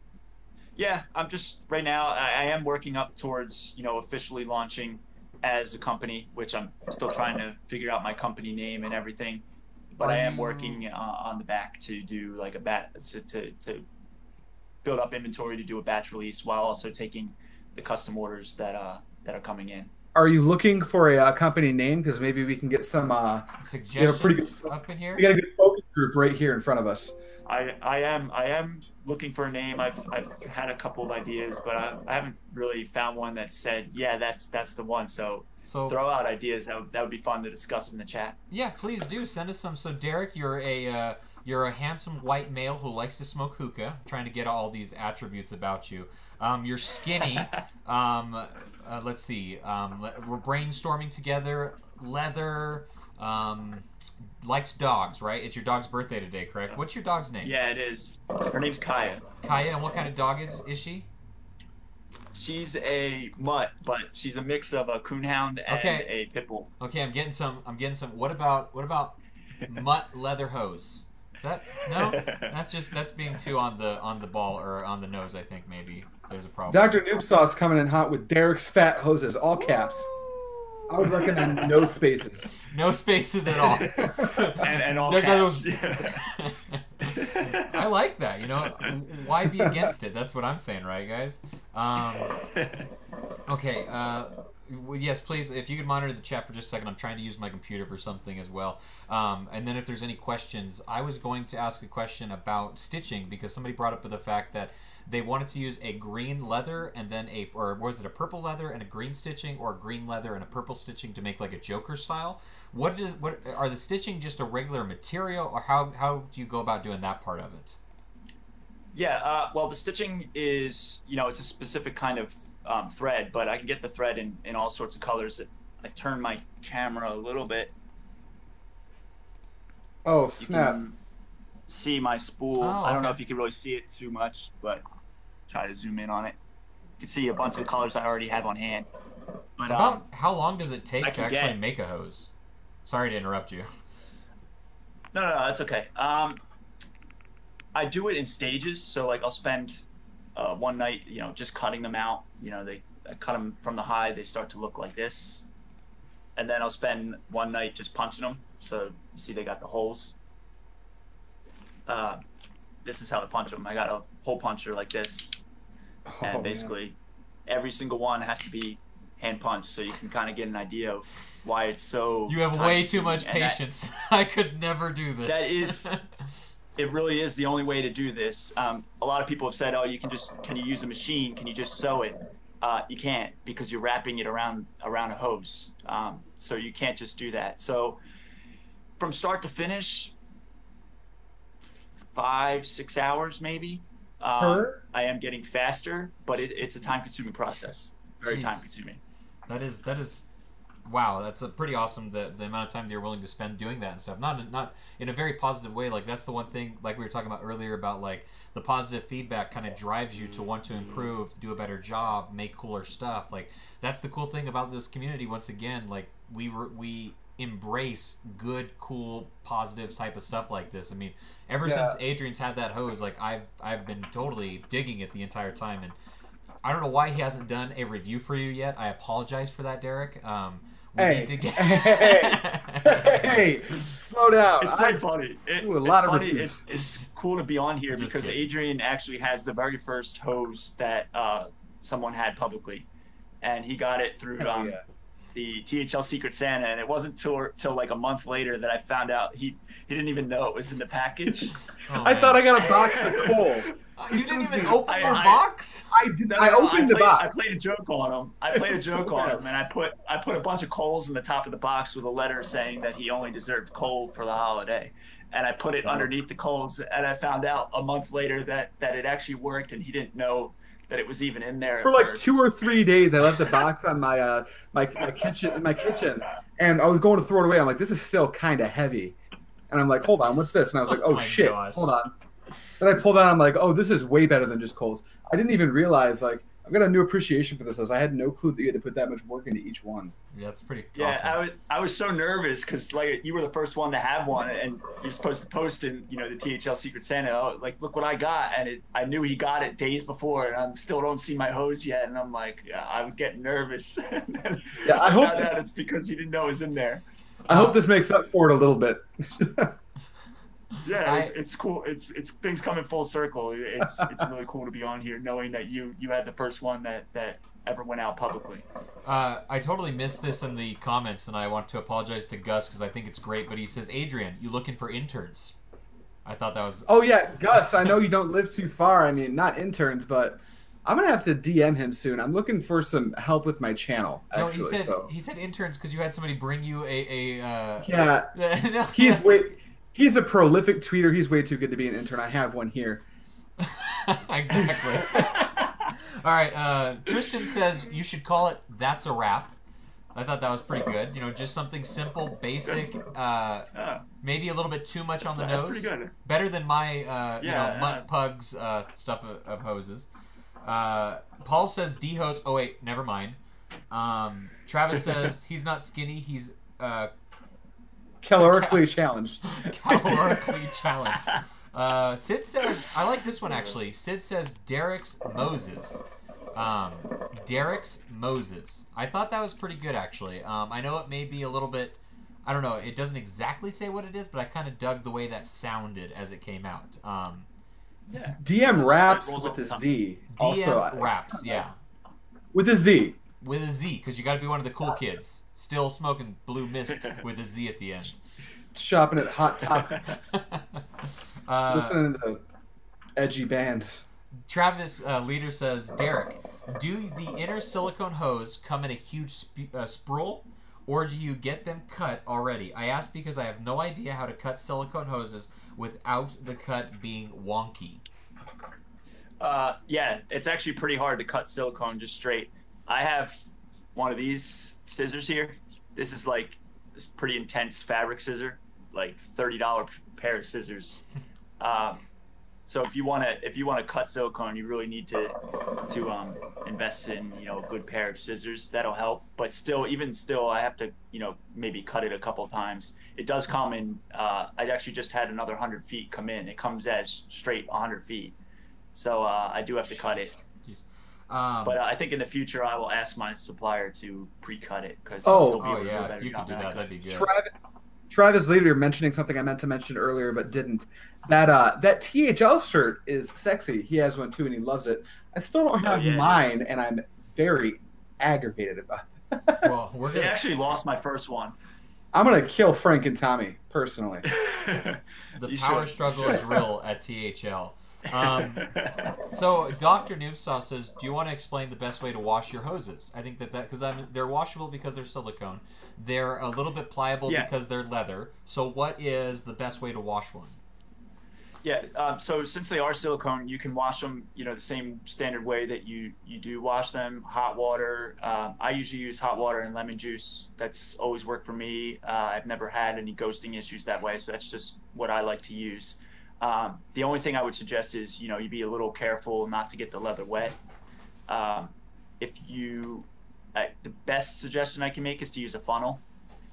Yeah, I'm just right now. I, I am working up towards, you know, officially launching as a company, which I'm still trying to figure out my company name and everything. But Are I am you- working uh, on the back to do like a bat to, to to build up inventory to do a batch release, while also taking the custom orders that uh that are coming in. Are you looking for a uh, company name? Because maybe we can get some. Uh, we have a pretty good. Suggestions up in here? We got a good focus group right here in front of us. I, I am I am looking for a name. I've I've had a couple of ideas, but I, I haven't really found one that said, yeah, that's that's the one. So So throw out ideas. That would, that would be fun to discuss in the chat. yeah, please do send us some. So Derek, you're a uh, you're a handsome white male who likes to smoke hookah. I'm trying to get all these attributes about you. Um, you're skinny. um, uh, let's see. Um, le- we're brainstorming together. Leather. Um, likes dogs, right? It's your dog's birthday today, correct? What's your dog's name? Yeah, it is. Her name's Kaya. Kaya. And what kind of dog is is she? She's a mutt, but she's a mix of a coonhound and Okay. a pit bull. Okay, I'm getting some. I'm getting some. What about what about mutt leather hose? Is that no? That's just that's being too on the on the ball or on the nose. I think maybe there's a problem. Doctor Noob Sauce coming in hot with Derek's fat hoses, all caps. I would recommend no spaces. No spaces at all. And, and all There caps. goes- I like that. You know, why be against it? That's what I'm saying, right, guys? Um, okay. Uh, well, yes, please. If you could monitor the chat for just a second, I'm trying to use my computer for something as well. Um, and then if there's any questions, I was going to ask a question about stitching, because somebody brought up the fact that they wanted to use a green leather and then a, or was it a purple leather and a green stitching, or a green leather and a purple stitching to make like a Joker style. What is what are the stitching just a regular material, or how how do you go about doing that part of it? Yeah, uh, well, the stitching is, you know, it's a specific kind of um, thread, but I can get the thread in, in all sorts of colors. I turn my camera a little bit. Oh You snap! can see my spool. Oh, I don't know okay. if you can really see it too much, but try to zoom in on it. You can see a bunch of colors I already have on hand. But About um, how long does it take I to can actually get- make a hose? Sorry to interrupt you. no, no, no, that's okay. Um, I do it in stages, so like I'll spend uh, one night, you know, just cutting them out. You know, they I cut them from the high; they start to look like this, and then I'll spend one night just punching them. So you see, they got the holes. Uh, this is how to punch them. I got a hole puncher like this, Oh, and man. basically every single one has to be hand punched, so you can kind of get an idea of why it's so. You have way too time-consuming. much And that- patience. I could never do this. That is- It really is the only way to do this. Um, a lot of people have said, "Oh, you can just can you use a machine? Can you just sew it?" Uh, you can't, because you're wrapping it around around a hose. Um, so you can't just do that. So from start to finish, five six hours maybe. Um, Per? I am getting faster, but it, it's a time-consuming process. Very Jeez. time-consuming. That is that is, wow. That's a pretty awesome. The the amount of time that you're willing to spend doing that and stuff. Not in- not in a very positive way. Like that's the one thing. Like we were talking about earlier about like the positive feedback kind of drives you to want to improve, do a better job, make cooler stuff. Like that's the cool thing about this community. Once again, like we were we embrace good, cool, positive type of stuff like this. I mean, ever Yeah. since Adrian's had that hose, like I've I've been totally digging it the entire time, and I don't know why he hasn't done a review for you yet. I apologize for that, Derek. Um, we Hey, need to get. hey, hey, slow down. It's I pretty funny. It, do a it's lot of funny. reviews. It's it's cool to be on here Just because kidding. Adrian actually has the very first hose that uh, someone had publicly, and he got it through Hell um, yeah. the T H L Secret Santa, and it wasn't till till like a month later that I found out he he didn't even know it was in the package. Oh, I man. thought I got a box of coal. Uh, you didn't even Dude, open I- your I- box. I did. No, I no, opened the played, I box. played a joke on him. I played a joke on him, and I put I put a bunch of coals in the top of the box with a letter saying that he only deserved coal for the holiday, and I put it underneath the coals. And I found out a month later that that it actually worked, and he didn't know that it was even in there For at like first. two or three days, I left the box on my uh my my kitchen in my kitchen, and I was going to throw it away. I'm like, this is still kind of heavy, and I'm like, hold on, what's this? And I was like, Oh oh my shit, gosh. hold on. Then I pulled out. I'm like, oh, this is way better than just coals. I didn't even realize like I've got a new appreciation for this hose. I had no clue that you had to put that much work into each one. Yeah, that's pretty Yeah, awesome. I was I was so nervous because like you were the first one to have one, and you're supposed to post in you know the T H L Secret Santa. Oh, like look what I got, and it, I knew he got it days before, and I still don't see my hose yet, and I'm like, yeah, I was getting nervous. And then Yeah, I hope found this- out it's because he didn't know it was in there. I Uh, hope this makes up for it a little bit. Yeah, I- it's, it's cool. It's it's things coming full circle. It's it's really cool to be on here, knowing that you you had the first one that that ever went out publicly. Uh, I totally missed this in the comments, and I want to apologize to Gus because I think it's great. But he says, Adrian, you looking for interns? I thought that was. Oh yeah, Gus. I know you don't live too far. I mean, not interns, but I'm gonna have to D M him soon. I'm looking for some help with my channel. No, Actually, he said so he said interns because you had somebody bring you a a. Uh... yeah, No, he's way he's a prolific tweeter. He's way too good to be an intern. I have one here. Exactly. All right. Uh, Tristan says you should call it "That's a Wrap." I thought that was pretty good. You know, just something simple, basic. Uh, Yeah, maybe a little bit too much on the that's nose. pretty good. Better than my, uh, you Yeah, know, mutt yeah. pugs uh, stuff of, of hoses. Uh, Paul says D hose. Oh wait, never mind. Um, Travis says he's not skinny. He's uh, Calorically challenged. calorically challenged. Uh, Sid says I like this one actually. Sid says Derek's Moses. Um, Derek's Moses. I thought that was pretty good actually. Um, I know it may be a little bit. I don't know. It doesn't exactly say what it is, but I kind of dug the way that sounded as it came out. Um, Yeah. D M raps It rolls with off a the tongue. Z. D M Also, I- raps, yeah, with a Z. with a Z because you got to be one of the cool kids. Still smoking Blue Mist with a Z at the end. Shopping at Hot Topic, uh, listening to edgy bands. Travis uh, Leader says, Derek, do the inner silicone hose come in a huge sp- uh, spool, or do you get them cut already? I ask because I have no idea how to cut silicone hoses without the cut being wonky. Uh, yeah, it's actually pretty hard to cut silicone just straight. I have one of these scissors here. This is like this pretty intense fabric scissor, like thirty dollar pair of scissors. Um, so if you want to if you want to cut silicone, you really need to to um, invest in you know a good pair of scissors. That'll help. But still, even still, I have to you know maybe cut it a couple times. It does come in. Uh, I actually just had another hundred feet come in. It comes as straight hundred feet. So uh, I do have to cut it. Jeez. Um, But uh, I think in the future I will ask my supplier to pre-cut it because Oh. he'll be oh able to do a yeah, better if you could job do than I that, could. that'd be good. Travis, Travis Leader, you're mentioning something I meant to mention earlier but didn't. That uh, that T H L shirt is sexy. He has one too, and he loves it. I still don't have Oh, yeah, it mine, is. and I'm very aggravated about it. Well, we're They gonna. actually lost my first one. I'm gonna kill Frank and Tommy personally. The You power should. struggle is real at T H L. Um, so Doctor Newsaw says, "Do you want to explain the best way to wash your hoses?" I think that that because I'm they're washable because they're silicone. They're a little bit pliable Yeah. because they're leather. So what is the best way to wash one? Yeah. Um, so since they are silicone, you can wash them, you know, the same standard way that you you do wash them. Hot water. Um, I usually use hot water and lemon juice. That's always worked for me. Uh, I've never had any ghosting issues that way. So that's just what I like to use. Um, the only thing I would suggest is, you know, you be a little careful not to get the leather wet. Um, if you, uh, the best suggestion I can make is to use a funnel.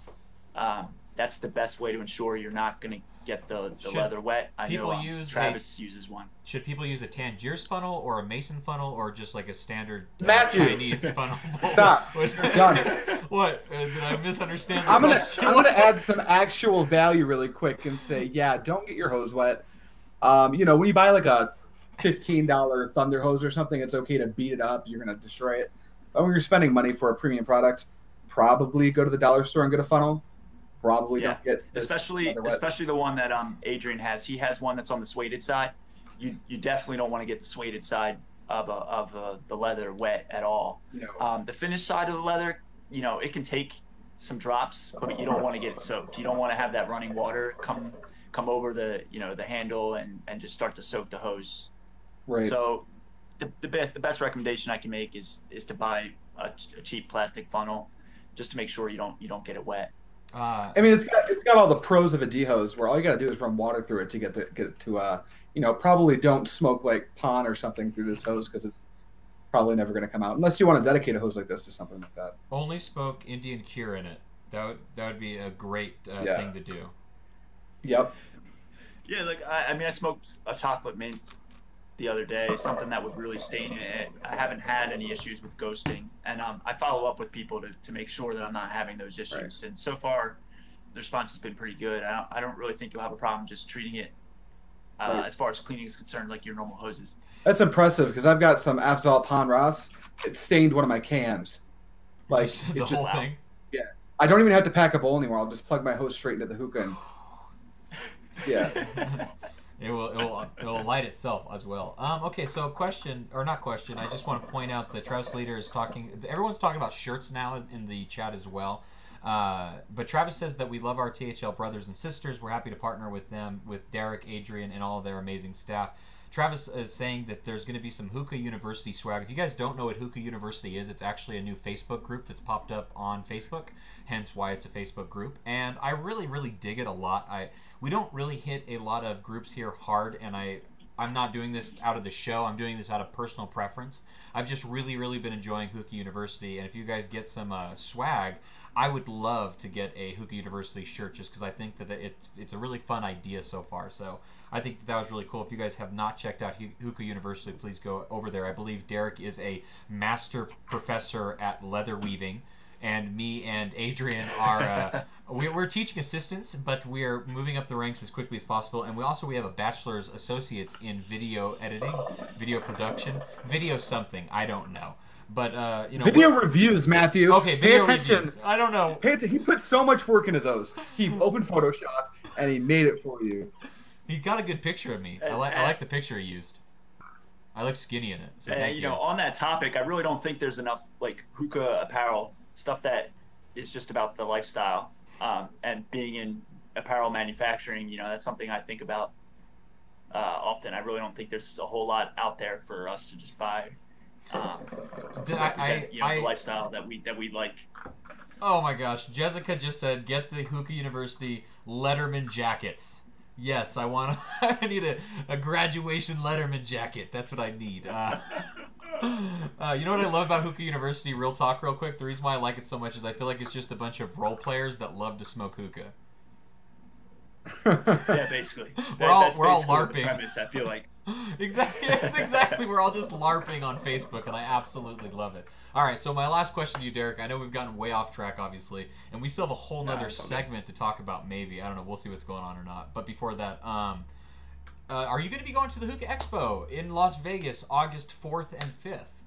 Um, that's the best way to ensure you're not going to get the, the Should leather wet. I people know um, use Travis a, uses one. Should people use a Tangiers funnel or a Mason funnel or just like a standard uh, Matthew, Chinese funnel? Stop. Done. What? Uh, did I misunderstand the I'm gonna question? I'm gonna add some actual value really quick and say, yeah, don't get your hose wet. Um, you know, when you buy like a fifteen dollar Thunder hose or something, it's okay to beat it up. You're gonna destroy it. But when you're spending money for a premium product, probably go to the dollar store and get a funnel. Probably Yeah, don't get especially especially the one that um Adrian has. He has one that's on the suede side. You you definitely don't want to get the suede side of a, of a, the leather wet at all. No. Um, the finished side of the leather, you know, it can take some drops, but you don't want to get it soaked. You don't want to have that running water come come over the you know the handle and, and just start to soak the hose. Right. So the, the best the best recommendation I can make is is to buy a, a cheap plastic funnel, just to make sure you don't you don't get it wet. Uh, I mean, it's got it's got all the pros of a D hose, where all you gotta do is run water through it to get the get it to uh you know probably don't smoke like pond or something through this hose because it's probably never gonna come out unless you want to dedicate a hose like this to something like that. Only smoke Indian Cure in it. That would that would be a great uh, Yeah. thing to do. Yep. Yeah, like I, I mean, I smoked a chocolate mint the other day, something that would really stain it. I haven't had any issues with ghosting, and um, I follow up with people to, to make sure that I'm not having those issues. Right. And so far, the response has been pretty good. I don't, I don't really think you'll have a problem just treating it uh, Right. as far as cleaning is concerned, like your normal hoses. That's impressive because I've got some Afzal Pon Ross. It stained one of my cans. Like Just it the just whole thing. yeah. I don't even have to pack a bowl anymore. I'll just plug my hose straight into the hookah. And, yeah. It will, it will it will light itself as well. Um, okay, so question or not question. I just want to point out that Travis Leader is talking. Everyone's talking about shirts now in the chat as well. Uh, but Travis says that we love our T H L brothers and sisters. We're happy to partner with them, with Derek, Adrian, and all of their amazing staff. Travis is saying that there's going to be some Hookah University swag. If you guys don't know what Hookah University is, it's actually a new Facebook group that's popped up on Facebook, hence why it's a Facebook group. And I really, really dig it a lot. I we don't really hit a lot of groups here hard, and I I'm not doing this out of the show. I'm doing this out of personal preference. I've just really, really been enjoying Hookah University, and if you guys get some uh, swag, I would love to get a Hookah University shirt just because I think that it's it's a really fun idea so far. So I think that, that was really cool. If you guys have not checked out Hookah University, please go over there. I believe Derek is a master professor at leather weaving, and me and Adrian are uh, we're, we're teaching assistants, but we're moving up the ranks as quickly as possible. And we also we have a bachelor's associates in video editing, video production, video something I don't know. But uh, you know, video reviews, Matthew. Okay, video Pay attention. reviews. I don't know. Pay attention. He put so much work into those. He opened Photoshop and he made it for you. He got a good picture of me. I like I like the picture he used. I look skinny in it. So And thank you you. know, on that topic, I really don't think there's enough like hookah apparel stuff that is just about the lifestyle. Um, and being in apparel manufacturing, you know, that's something I think about uh, often. I really don't think there's a whole lot out there for us to just buy. Um, Did to I, represent, I, you know, I, the lifestyle that we that we like. oh my gosh, Jessica just said, get the Hookah University Letterman jackets. Yes, I want. I need a, a graduation Letterman jacket. That's what I need. Uh, uh, you know what I love about Hookah University? Real talk, real quick. The reason why I like it so much is I feel like it's just a bunch of role players that love to smoke hookah. Yeah, basically. We're That- all that's we're all basically the LARPing. premise, I feel like. Exactly. Yes, exactly. We're all just LARPing on Facebook, and I absolutely love it. All right, so my last question to you, Derek. I know we've gotten way off track, obviously, and we still have a whole nother it's okay. segment to talk about. Maybe I don't know. We'll see what's going on or not. But before that, um, uh, are you going to be going to the Hookah Expo in Las Vegas, August fourth and fifth?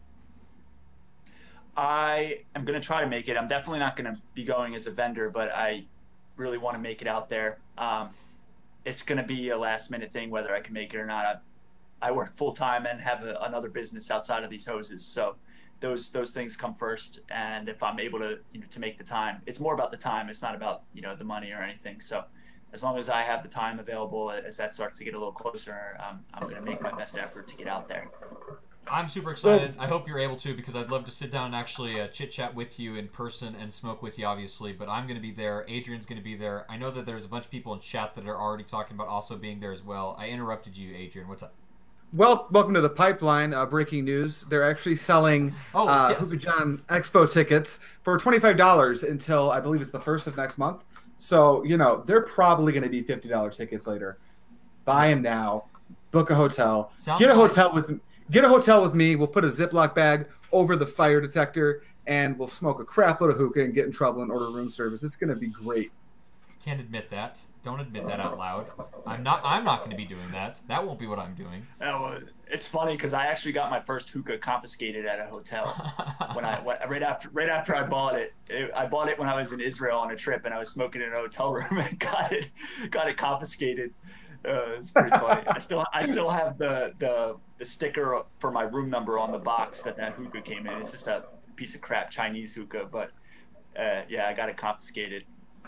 I am going to try to make it. I'm definitely not going to be going as a vendor, but I really want to make it out there. Um, it's going to be a last minute thing, whether I can make it or not. I, I work full time and have a, another business outside of these hoses. So those, those things come first. And if I'm able to, you know, to make the time, it's more about the time. It's not about, you know, the money or anything. So as long as I have the time available, as that starts to get a little closer, um, I'm going to make my best effort to get out there. I'm super excited. I hope you're able to, because I'd love to sit down and actually uh, chit chat with you in person and smoke with you, obviously. But I'm going to be there. Adrian's going to be there. I know that there's a bunch of people in chat that are already talking about also being there as well. I interrupted you, Adrian. What's up? Well, welcome to the Pipeline. Uh, breaking news. They're actually selling Oh, uh, yes. Hookah John Expo tickets for twenty-five dollars until I believe it's the first of next month. So, you know, they're probably going to be fifty dollars tickets later. Buy them now. Book a hotel. Sounds Get a like- hotel with get a hotel with me. We'll put a Ziploc bag over the fire detector, and we'll smoke a crap load of hookah and get in trouble and order room service. It's going to be great. Can't admit that. Don't admit that out loud. I'm not. I'm not going to be doing that. That won't be what I'm doing. Oh, it's funny because I actually got my first hookah confiscated at a hotel when I when, right after right after I bought it. it. I bought it when I was in Israel on a trip, and I was smoking in a hotel room and got it got it confiscated. Uh, it's pretty funny. I still I still have the, the the sticker for my room number on the box that that hookah came in. It's just a piece of crap Chinese hookah, but uh, yeah, I got it confiscated.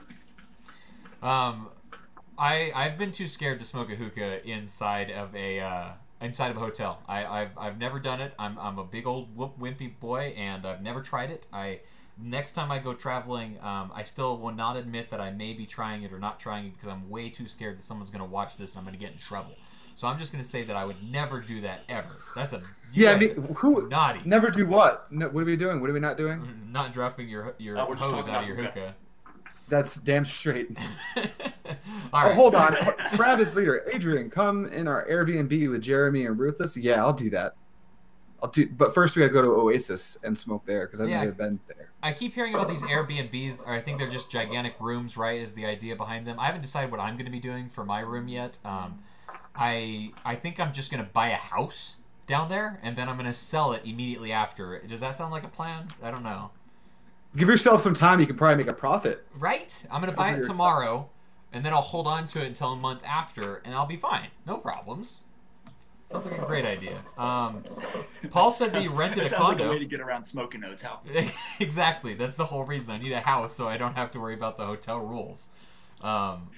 Um, I I've been too scared to smoke a hookah inside of a uh, inside of a hotel. I, I've I've never done it. I'm I'm a big old whoop wimpy boy, and I've never tried it. I next time I go traveling, um, I still will not admit that I may be trying it or not trying it because I'm way too scared that someone's going to watch this and I'm going to get in trouble. So I'm just going to say that I would never do that ever. That's a Yeah, I guys mean, who naughty. never do what? No, what are we doing? What are we not doing? Not dropping your your Oh, we're just hose talking out of about your hookah. hookah. That's damn straight. All Oh, right. hold on. Travis Leader, Adrian, come in our Airbnb with Jeremy and Ruthless. Yeah, I'll do that. I'll do, but first we gotta go to Oasis and smoke there because I've Yeah. never been there. I keep hearing about these Airbnbs. Or I think they're just gigantic rooms, right? Is the idea behind them? I haven't decided what I'm going to be doing for my room yet. Um, I I think I'm just going to buy a house down there and then I'm going to sell it immediately after. Does that sound like a plan? I don't know. Give yourself some time. You can probably make a profit. Right? I'm going to buy Over it your tomorrow and then I'll hold on to it until a month after and I'll be fine. No problems. Sounds like a great idea. Um, Paul said that he rented that a sounds like condo. a way to get around smoking a hotel. Exactly. That's the whole reason. I need a house so I don't have to worry about the hotel rules. Um,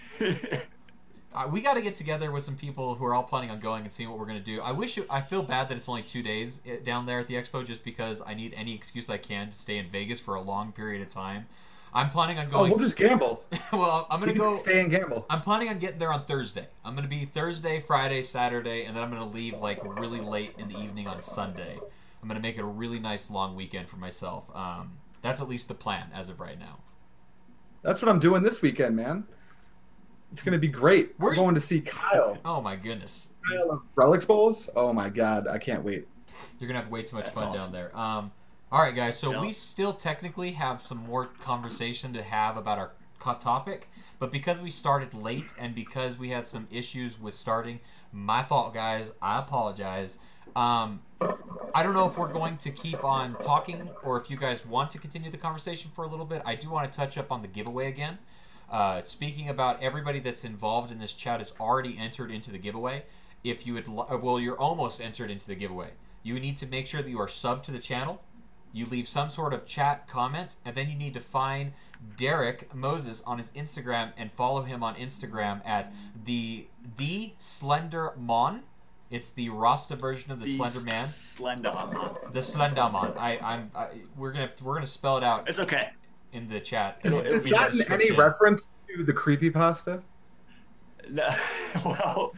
uh, we got to get together with some people who are all planning on going and seeing what we're going to do. I wish it, I feel bad that it's only two days eh, down there at the expo just because I need any excuse I can to stay in Vegas for a long period of time. I'm planning on Oh, going. we'll just gamble. well, I'm going We to can go. just stay and gamble. I'm planning on getting there on Thursday. I'm going to be Thursday, Friday, Saturday, and then I'm going to leave like really late in the evening on Sunday. I'm going to make it a really nice long weekend for myself. Um, that's at least the plan as of right now. That's what I'm doing this weekend, man. It's gonna be great. Where We're you- going to see Kyle. Oh my goodness. Kyle of Relics Bowls. Oh my god, I can't wait. You're going to have way too much That's fun awesome. down there. Um, all right, guys. So Yeah. we still technically have some more conversation to have about our co- topic, but because we started late and because we had some issues with starting, my fault, guys. I apologize. Um, I don't know if we're going to keep on talking or if you guys want to continue the conversation for a little bit. I do want to touch up on the giveaway again. Uh, speaking about everybody that's involved in this chat is already entered into the giveaway. If you would, li- well, you're almost entered into the giveaway. You need to make sure that you are subbed to the channel. You leave some sort of chat comment, and then you need to find Derek Moses on his Instagram and follow him on Instagram at the the Slender Mon. It's the Rasta version of the, Slender Man. Slenderman. The Slenderman. I, I'm. I, we're gonna we're gonna spell it out It's okay. in the chat. It'll- it'll Is be in the that in any description. reference to the creepypasta? No, well,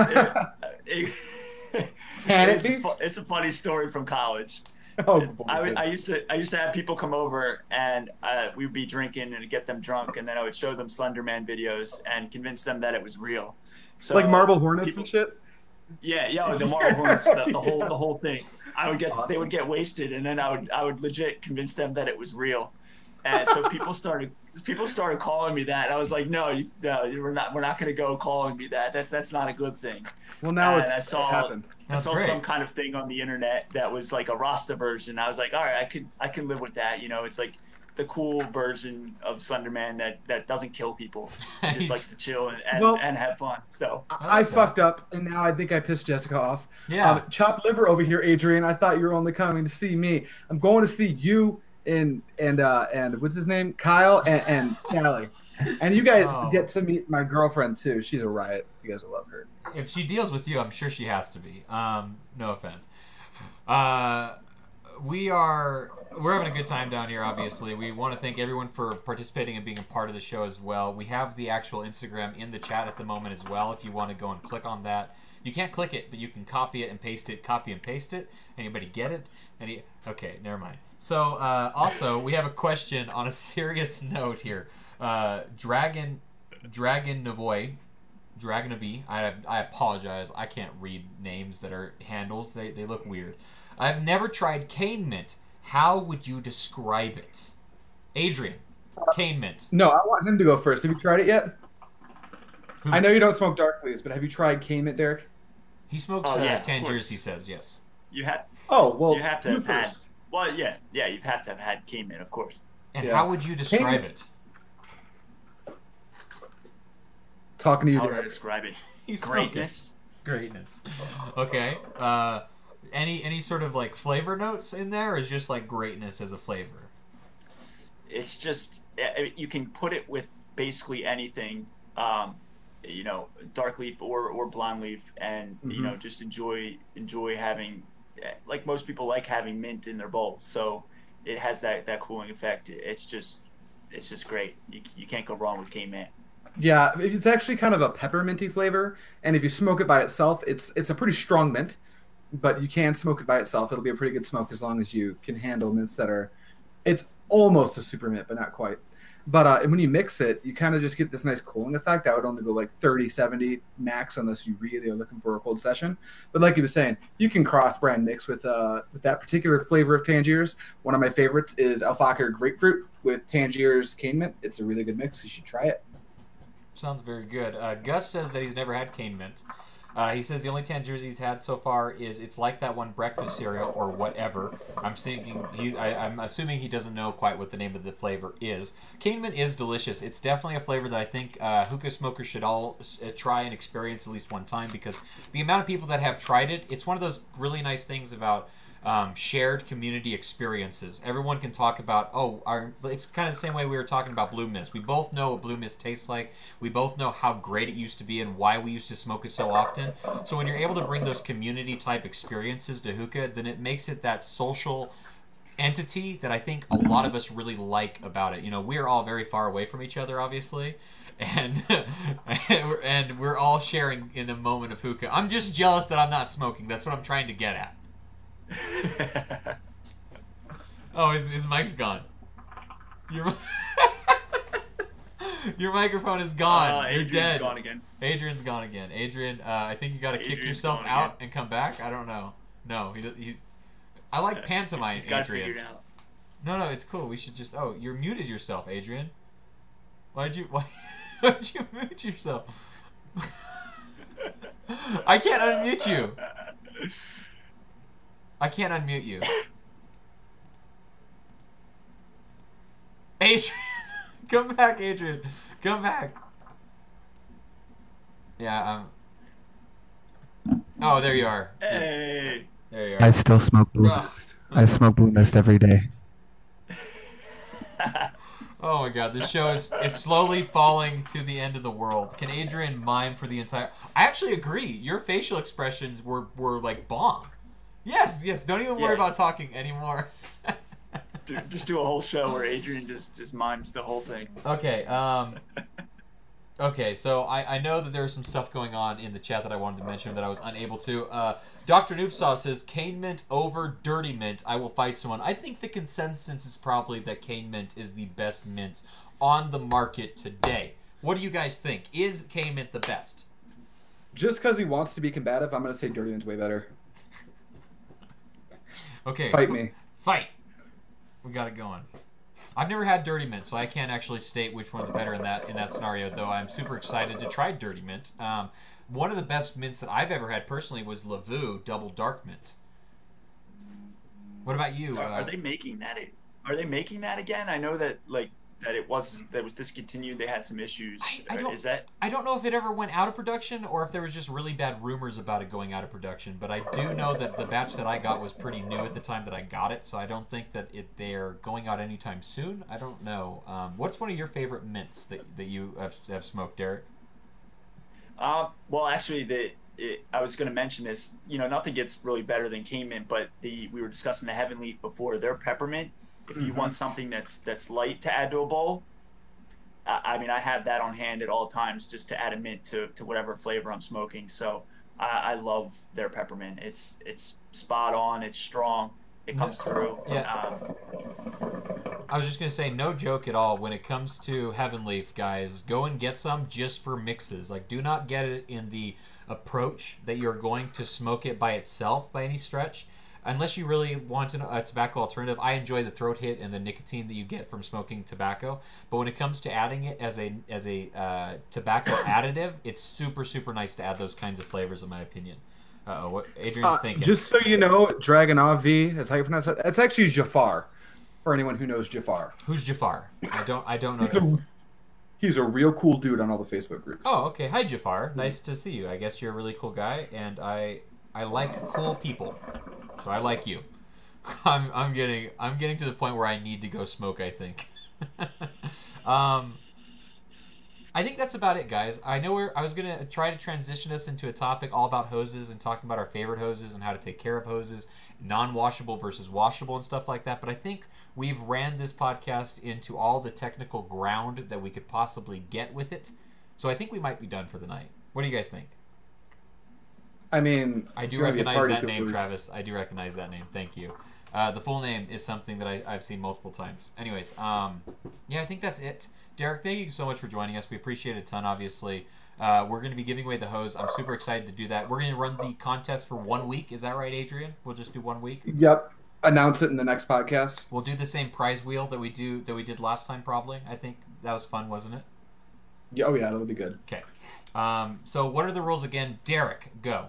it, it, Can it it's, be? fu- it's a funny story from college. Oh boy. I, would- I used to I used to have people come over and uh, we'd be drinking and get them drunk, and then I would show them Slenderman videos and convince them that it was real. So like marble hornets people- and shit. Yeah, yeah, the marble hornets, the, the whole the whole thing. I would get they Awesome. would get wasted, and then I would I would legit convince them that it was real, and so people started people started calling me that. I was like, no, you, no, we're not we're not going to go calling me that. That's that's not a good thing. Well, now And it's I saw- it happened. I That's saw great. some kind of thing on the internet that was like a Rasta version. I was like, all right, I could I can live with that. You know, it's like the cool version of Slenderman that that doesn't kill people. He just likes to chill and and, Well- and have fun. So I I, like that. fucked up, and now I think I pissed Jessica off. Yeah. Um, chopped liver over here, Adrian. I thought you were only coming to see me. I'm going to see you and and uh and what's his name, Kyle and, and Sally. And you guys Oh. get to meet my girlfriend too. She's a riot. You guys will love her. If she deals with you, I'm sure she has to be. Um, no offense. Uh, we are we're having a good time down here. Obviously, we want to thank everyone for participating and being a part of the show as well. We have the actual Instagram in the chat at the moment as well. If you want to go and click on that, you can't click it, but you can copy it and paste it. Copy and paste it. Anybody get it? Any? Okay, never mind. So uh, also, we have a question on a serious note here. Uh, Dragon, Dragon Navoy, Dragon of E. I I apologize. I can't read names that are handles. They they look weird. I've never tried cane mint. How would you describe it, Adrian? Cane mint. No, I want him to go first. Have you tried it yet? Who, I know you don't smoke dark leaves, but have you tried cane mint, Derek? he smokes Oh, uh, yeah, of Tangiers. course. He says yes. You have Oh well, you have to you have had. first. Well, yeah, yeah. You have to have had cane mint, of course. And Yeah. how would you describe Cane- it? Talking to you, How would I Derek. describe it? He's smoking. Greatness. Greatness. Okay. Uh, any any sort of like flavor notes in there, or is just like greatness as a flavor? It's just eh, you can put it with basically anything. Um, you know, dark leaf or, or blonde leaf, and you Mhm. know, just enjoy enjoy having, eh, like most people like having mint in their bowl. So it has that, that cooling effect. It's just it's just great. You, you can't go wrong with cane mint. Yeah, it's actually kind of a pepperminty flavor, and if you smoke it by itself, it's it's a pretty strong mint. But you can smoke it by itself. It'll be a pretty good smoke as long as you can handle mints that are. It's almost a super mint, but not quite. But uh, when you mix it, you kind of just get this nice cooling effect. I would only go like thirty, seventy max unless you really are looking for a cold session. But like you were saying, you can cross brand mix with uh, with that particular flavor of Tangiers. One of my favorites is Alfaker Grapefruit with Tangiers Cane Mint. It's a really good mix. You should try it. Sounds very good. Uh, Gus says that he's never had cane mint. Uh, he says the only Tangiers he's had so far is it's like that one breakfast cereal or whatever. I'm thinking he, I, I'm assuming he doesn't know quite what the name of the flavor is. Cane mint is delicious. It's definitely a flavor that I think uh, hookah smokers should all uh, try and experience at least one time, because the amount of people that have tried it, it's one of those really nice things about um, shared community experiences. Everyone can talk about, oh, our, it's kind of the same way we were talking about Blue Mist. We both know what Blue Mist tastes like. We both know how great it used to be and why we used to smoke it so often. So when you're able to bring those community type experiences to hookah, then it makes it that social entity that I think a lot of us really like about it. You know, we're all very far away from each other, obviously, and and we're all sharing in the moment of hookah. I'm just jealous that I'm not smoking. That's what I'm trying to get at. Oh, his, his mic's gone. Your your microphone is gone. Uh, You're Adrian's dead. gone again. Adrian's gone again. Adrian, uh, I think you got to kick Adrian's yourself gone out again. and come back. I don't know. No, he. he I like pantomime, He's got it Adrian. figured out. No, no, it's cool. We should just. Oh, you're muted yourself, Adrian. Why'd you? Why? Why'd you mute yourself? I can't unmute you. I can't unmute you. Adrian, come back, Adrian. Come back. Yeah. Um. Oh, there you are. Yeah, Hey. there you are. I still smoke blue Ugh. mist. I smoke blue mist every day. Oh my god, this show is, is slowly falling to the end of the world. Can Adrian mime for the entire... I actually agree. Your facial expressions were, were like bomb. Yes, yes, don't even worry Yeah. about talking anymore. Dude, just do a whole show where Adrian just just mimes the whole thing. Okay, um... Okay, so I, I know that there's some stuff going on in the chat that I wanted to mention that I was unable to. Uh, Doctor Noobsaw says, cane mint over dirty mint, I will fight someone. I think the consensus is probably that cane mint is the best mint on the market today. What do you guys think? Is cane mint the best? Just because he wants to be combative, I'm going to say Dirty Mint's way better. Okay. Fight me. Fight! We got it going. I've never had Dirty Mint, so I can't actually state which one's better in that in that scenario, though I'm super excited to try Dirty Mint. Um, one of the best mints that I've ever had personally was Lavu Double Dark Mint. What about you? Are, Uh, are they making that? Are they making that again? I know that like that it was that was discontinued. They had some issues. I- I don't- Is that I don't know if it ever went out of production or if there was just really bad rumors about it going out of production, but I do know that the batch that I got was pretty new at the time that I got it, so I don't think that it they're going out anytime soon. I don't know. Um, what's one of your favorite mints that, that you have, have smoked, Derek? Uh, well, actually, the it, I was going to mention this. You know, nothing gets really better than cane mint, but the we were discussing the Heaven Leaf before. Their peppermint. If you Mhm. want something that's that's light to add to a bowl, I, I mean, I have that on hand at all times just to add a mint to, to whatever flavor I'm smoking. So I, I love their peppermint. It's it's spot on. It's strong. It comes through. Yeah. Um, I was just gonna say, no joke at all. When it comes to Heavenleaf, guys, go and get some just for mixes. Like, do not get it in the approach that you're going to smoke it by itself by any stretch. Unless you really want an, a tobacco alternative, I enjoy the throat hit and the nicotine that you get from smoking tobacco. But when it comes to adding it as a as a uh, tobacco additive, it's super super nice to add those kinds of flavors, in my opinion. Uh oh, what Adrian's Uh, thinking? just so you know, Dragonov V, that's how you pronounce it. That's actually Jafar, for anyone who knows Jafar. Who's Jafar? I don't I don't know. He's a, Jafar. he's a real cool dude on all the Facebook groups. Oh, okay. Hi, Jafar. Nice to see you. I guess you're a really cool guy, and I I like cool people, so I like you. I'm I'm getting I'm getting to the point where I need to go smoke, I think. um, I think that's about it, guys. I know we're I was gonna try to transition us into a topic all about hoses and talking about our favorite hoses and how to take care of hoses, non-washable versus washable and stuff like that. But I think we've ran this podcast into all the technical ground that we could possibly get with it. So I think we might be done for the night. What do you guys think? I mean, I do it's gonna be a recognize party that name, pooper. Travis. I do recognize that name. Thank you. Uh, the full name is something that I, I've seen multiple times. Anyways, um, yeah, I think that's it. Derek, thank you so much for joining us. We appreciate it a ton, obviously. Uh, we're going to be giving away the hose. I'm super excited to do that. We're going to run the contest for one week. Is that right, Adrian? We'll just do one week. Yep. Announce it in the next podcast. We'll do the same prize wheel that we do that we did last time. Probably. I think that was fun, wasn't it? Yeah, oh yeah, that'll be good. Okay. Um, so what are the rules again? Derek, go.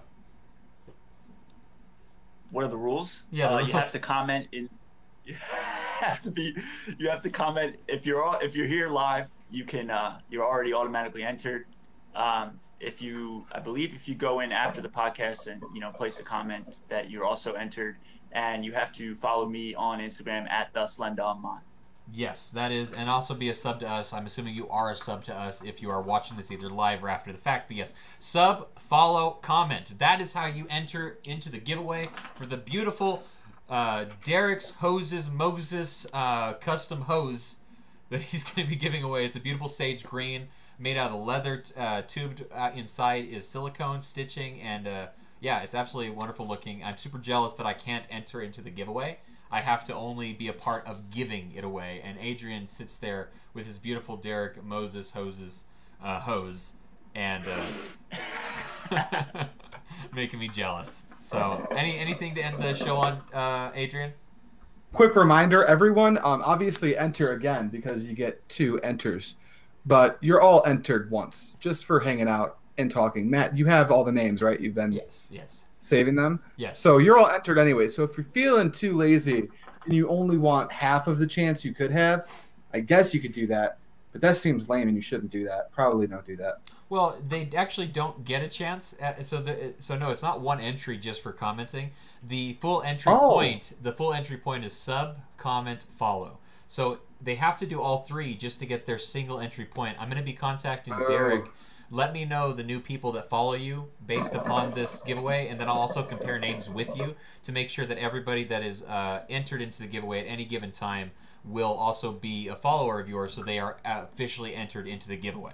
What are the rules? Yeah, the uh, rules. You have to comment in. You have to be. You have to comment if you're all, if you're here live. You can. Uh, you're already automatically entered. Um, if you, I believe, if you go in after the podcast and you know place a comment, that you're also entered, and you have to follow me on Instagram at the Slendamon. Yes, that is, and also be a sub to us. I'm assuming you are a sub to us if you are watching this either live or after the fact. But yes, sub, follow, comment. That is how you enter into the giveaway for the beautiful uh, Derek's Hoses Moses uh, custom hose that he's going to be giving away. It's a beautiful sage green made out of leather, uh, tubed uh, inside is silicone stitching, and uh, yeah, it's absolutely wonderful looking. I'm super jealous that I can't enter into the giveaway. I have to only be a part of giving it away. And Adrian sits there with his beautiful Derek Moses hoses, uh, hose, and uh, making me jealous. So, any anything to end the show on, uh, Adrian? Quick reminder, everyone, um, obviously enter again because you get two enters. But you're all entered once, just for hanging out and talking. Matt, you have all the names, right? You've been Yes, yes, saving them? yes. So you're all entered anyway. So if you're feeling too lazy and you only want half of the chance you could have, I guess you could do that. But that seems lame and you shouldn't do that. Probably don't do that. Well, they actually don't get a chance. Uh, so, the, so no, it's not one entry just for commenting. The full entry Oh. point, the full entry point is sub, comment, follow. So they have to do all three just to get their single entry point. I'm going to be contacting Oh. Derek. Let me know the new people that follow you based upon this giveaway, and then I'll also compare names with you to make sure that everybody that is uh, entered into the giveaway at any given time will also be a follower of yours, so they are officially entered into the giveaway.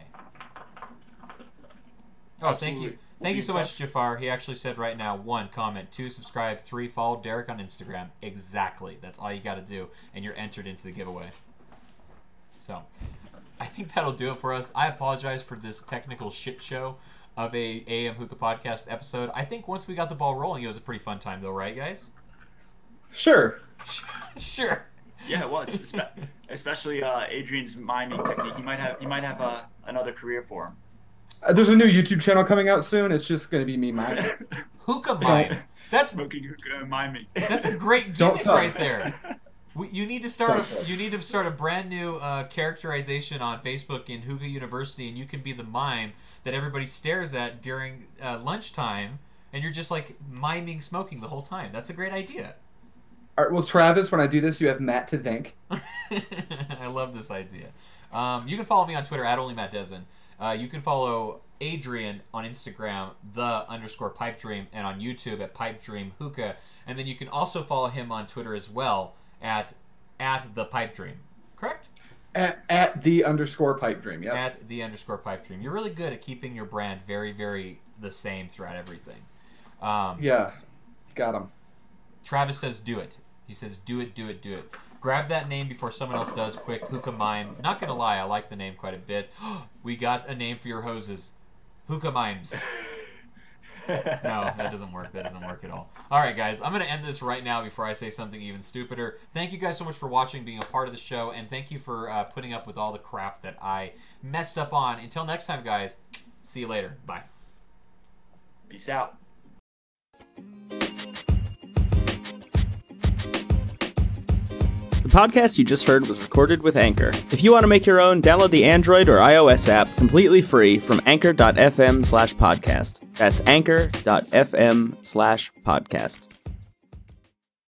Oh, thank you. Absolutely. Thank you so We'll be much, Jafar. He actually said right now, one, comment, two, subscribe, three, follow Derek on Instagram. Exactly. That's all you got to do, and you're entered into the giveaway. So, I think that'll do it for us. I apologize for this technical shit show of a A M Hookah podcast episode. I think once we got the ball rolling, it was a pretty fun time, though, right, guys? Sure. Sure. Yeah, it was. Espe- Especially uh, Adrian's miming technique. He might have. He might have uh, another career for him. Uh, there's a new YouTube channel coming out soon. It's just going to be me miming. Hookah mime. That's Smoking hookah and miming. that's a great Don't gimmick stop. right there. We, you need to start. Don't A, stop. you need to start a brand new uh, characterization on Facebook in Hookah University, and you can be the mime that everybody stares at during uh, lunchtime, and you're just like miming smoking the whole time. That's a great idea. All right, well, Travis, when I do this, you have Matt to thank. I love this idea. Um, you can follow me on Twitter at only Matt Dezen. Uh, you can follow Adrian on Instagram, the underscore Pipe Dream, and on YouTube at Pipe Dream Hookah. And then you can also follow him on Twitter as well at at the Pipe Dream. Correct? At, at the underscore pipe dream, yeah. At the underscore Pipe Dream. You're really good at keeping your brand very, very the same throughout everything. Um, Yeah, got him. Travis says do it. He says do it, do it, do it. Grab that name before someone else does. Quick, Hookah Mime. Not gonna lie, I like the name quite a bit. We got a name for your hoses. Hookah Mimes. No, that doesn't work. That doesn't work at all. All right, guys, I'm going to end this right now before I say something even stupider. Thank you guys so much for watching, being a part of the show, and thank you for uh, putting up with all the crap that I messed up on. Until next time, guys, see you later. Bye. Peace out. The podcast you just heard was recorded with Anchor. If you want to make your own, download the Android or iOS app completely free from anchor dot f m slash podcast. That's anchor dot f m slash podcast.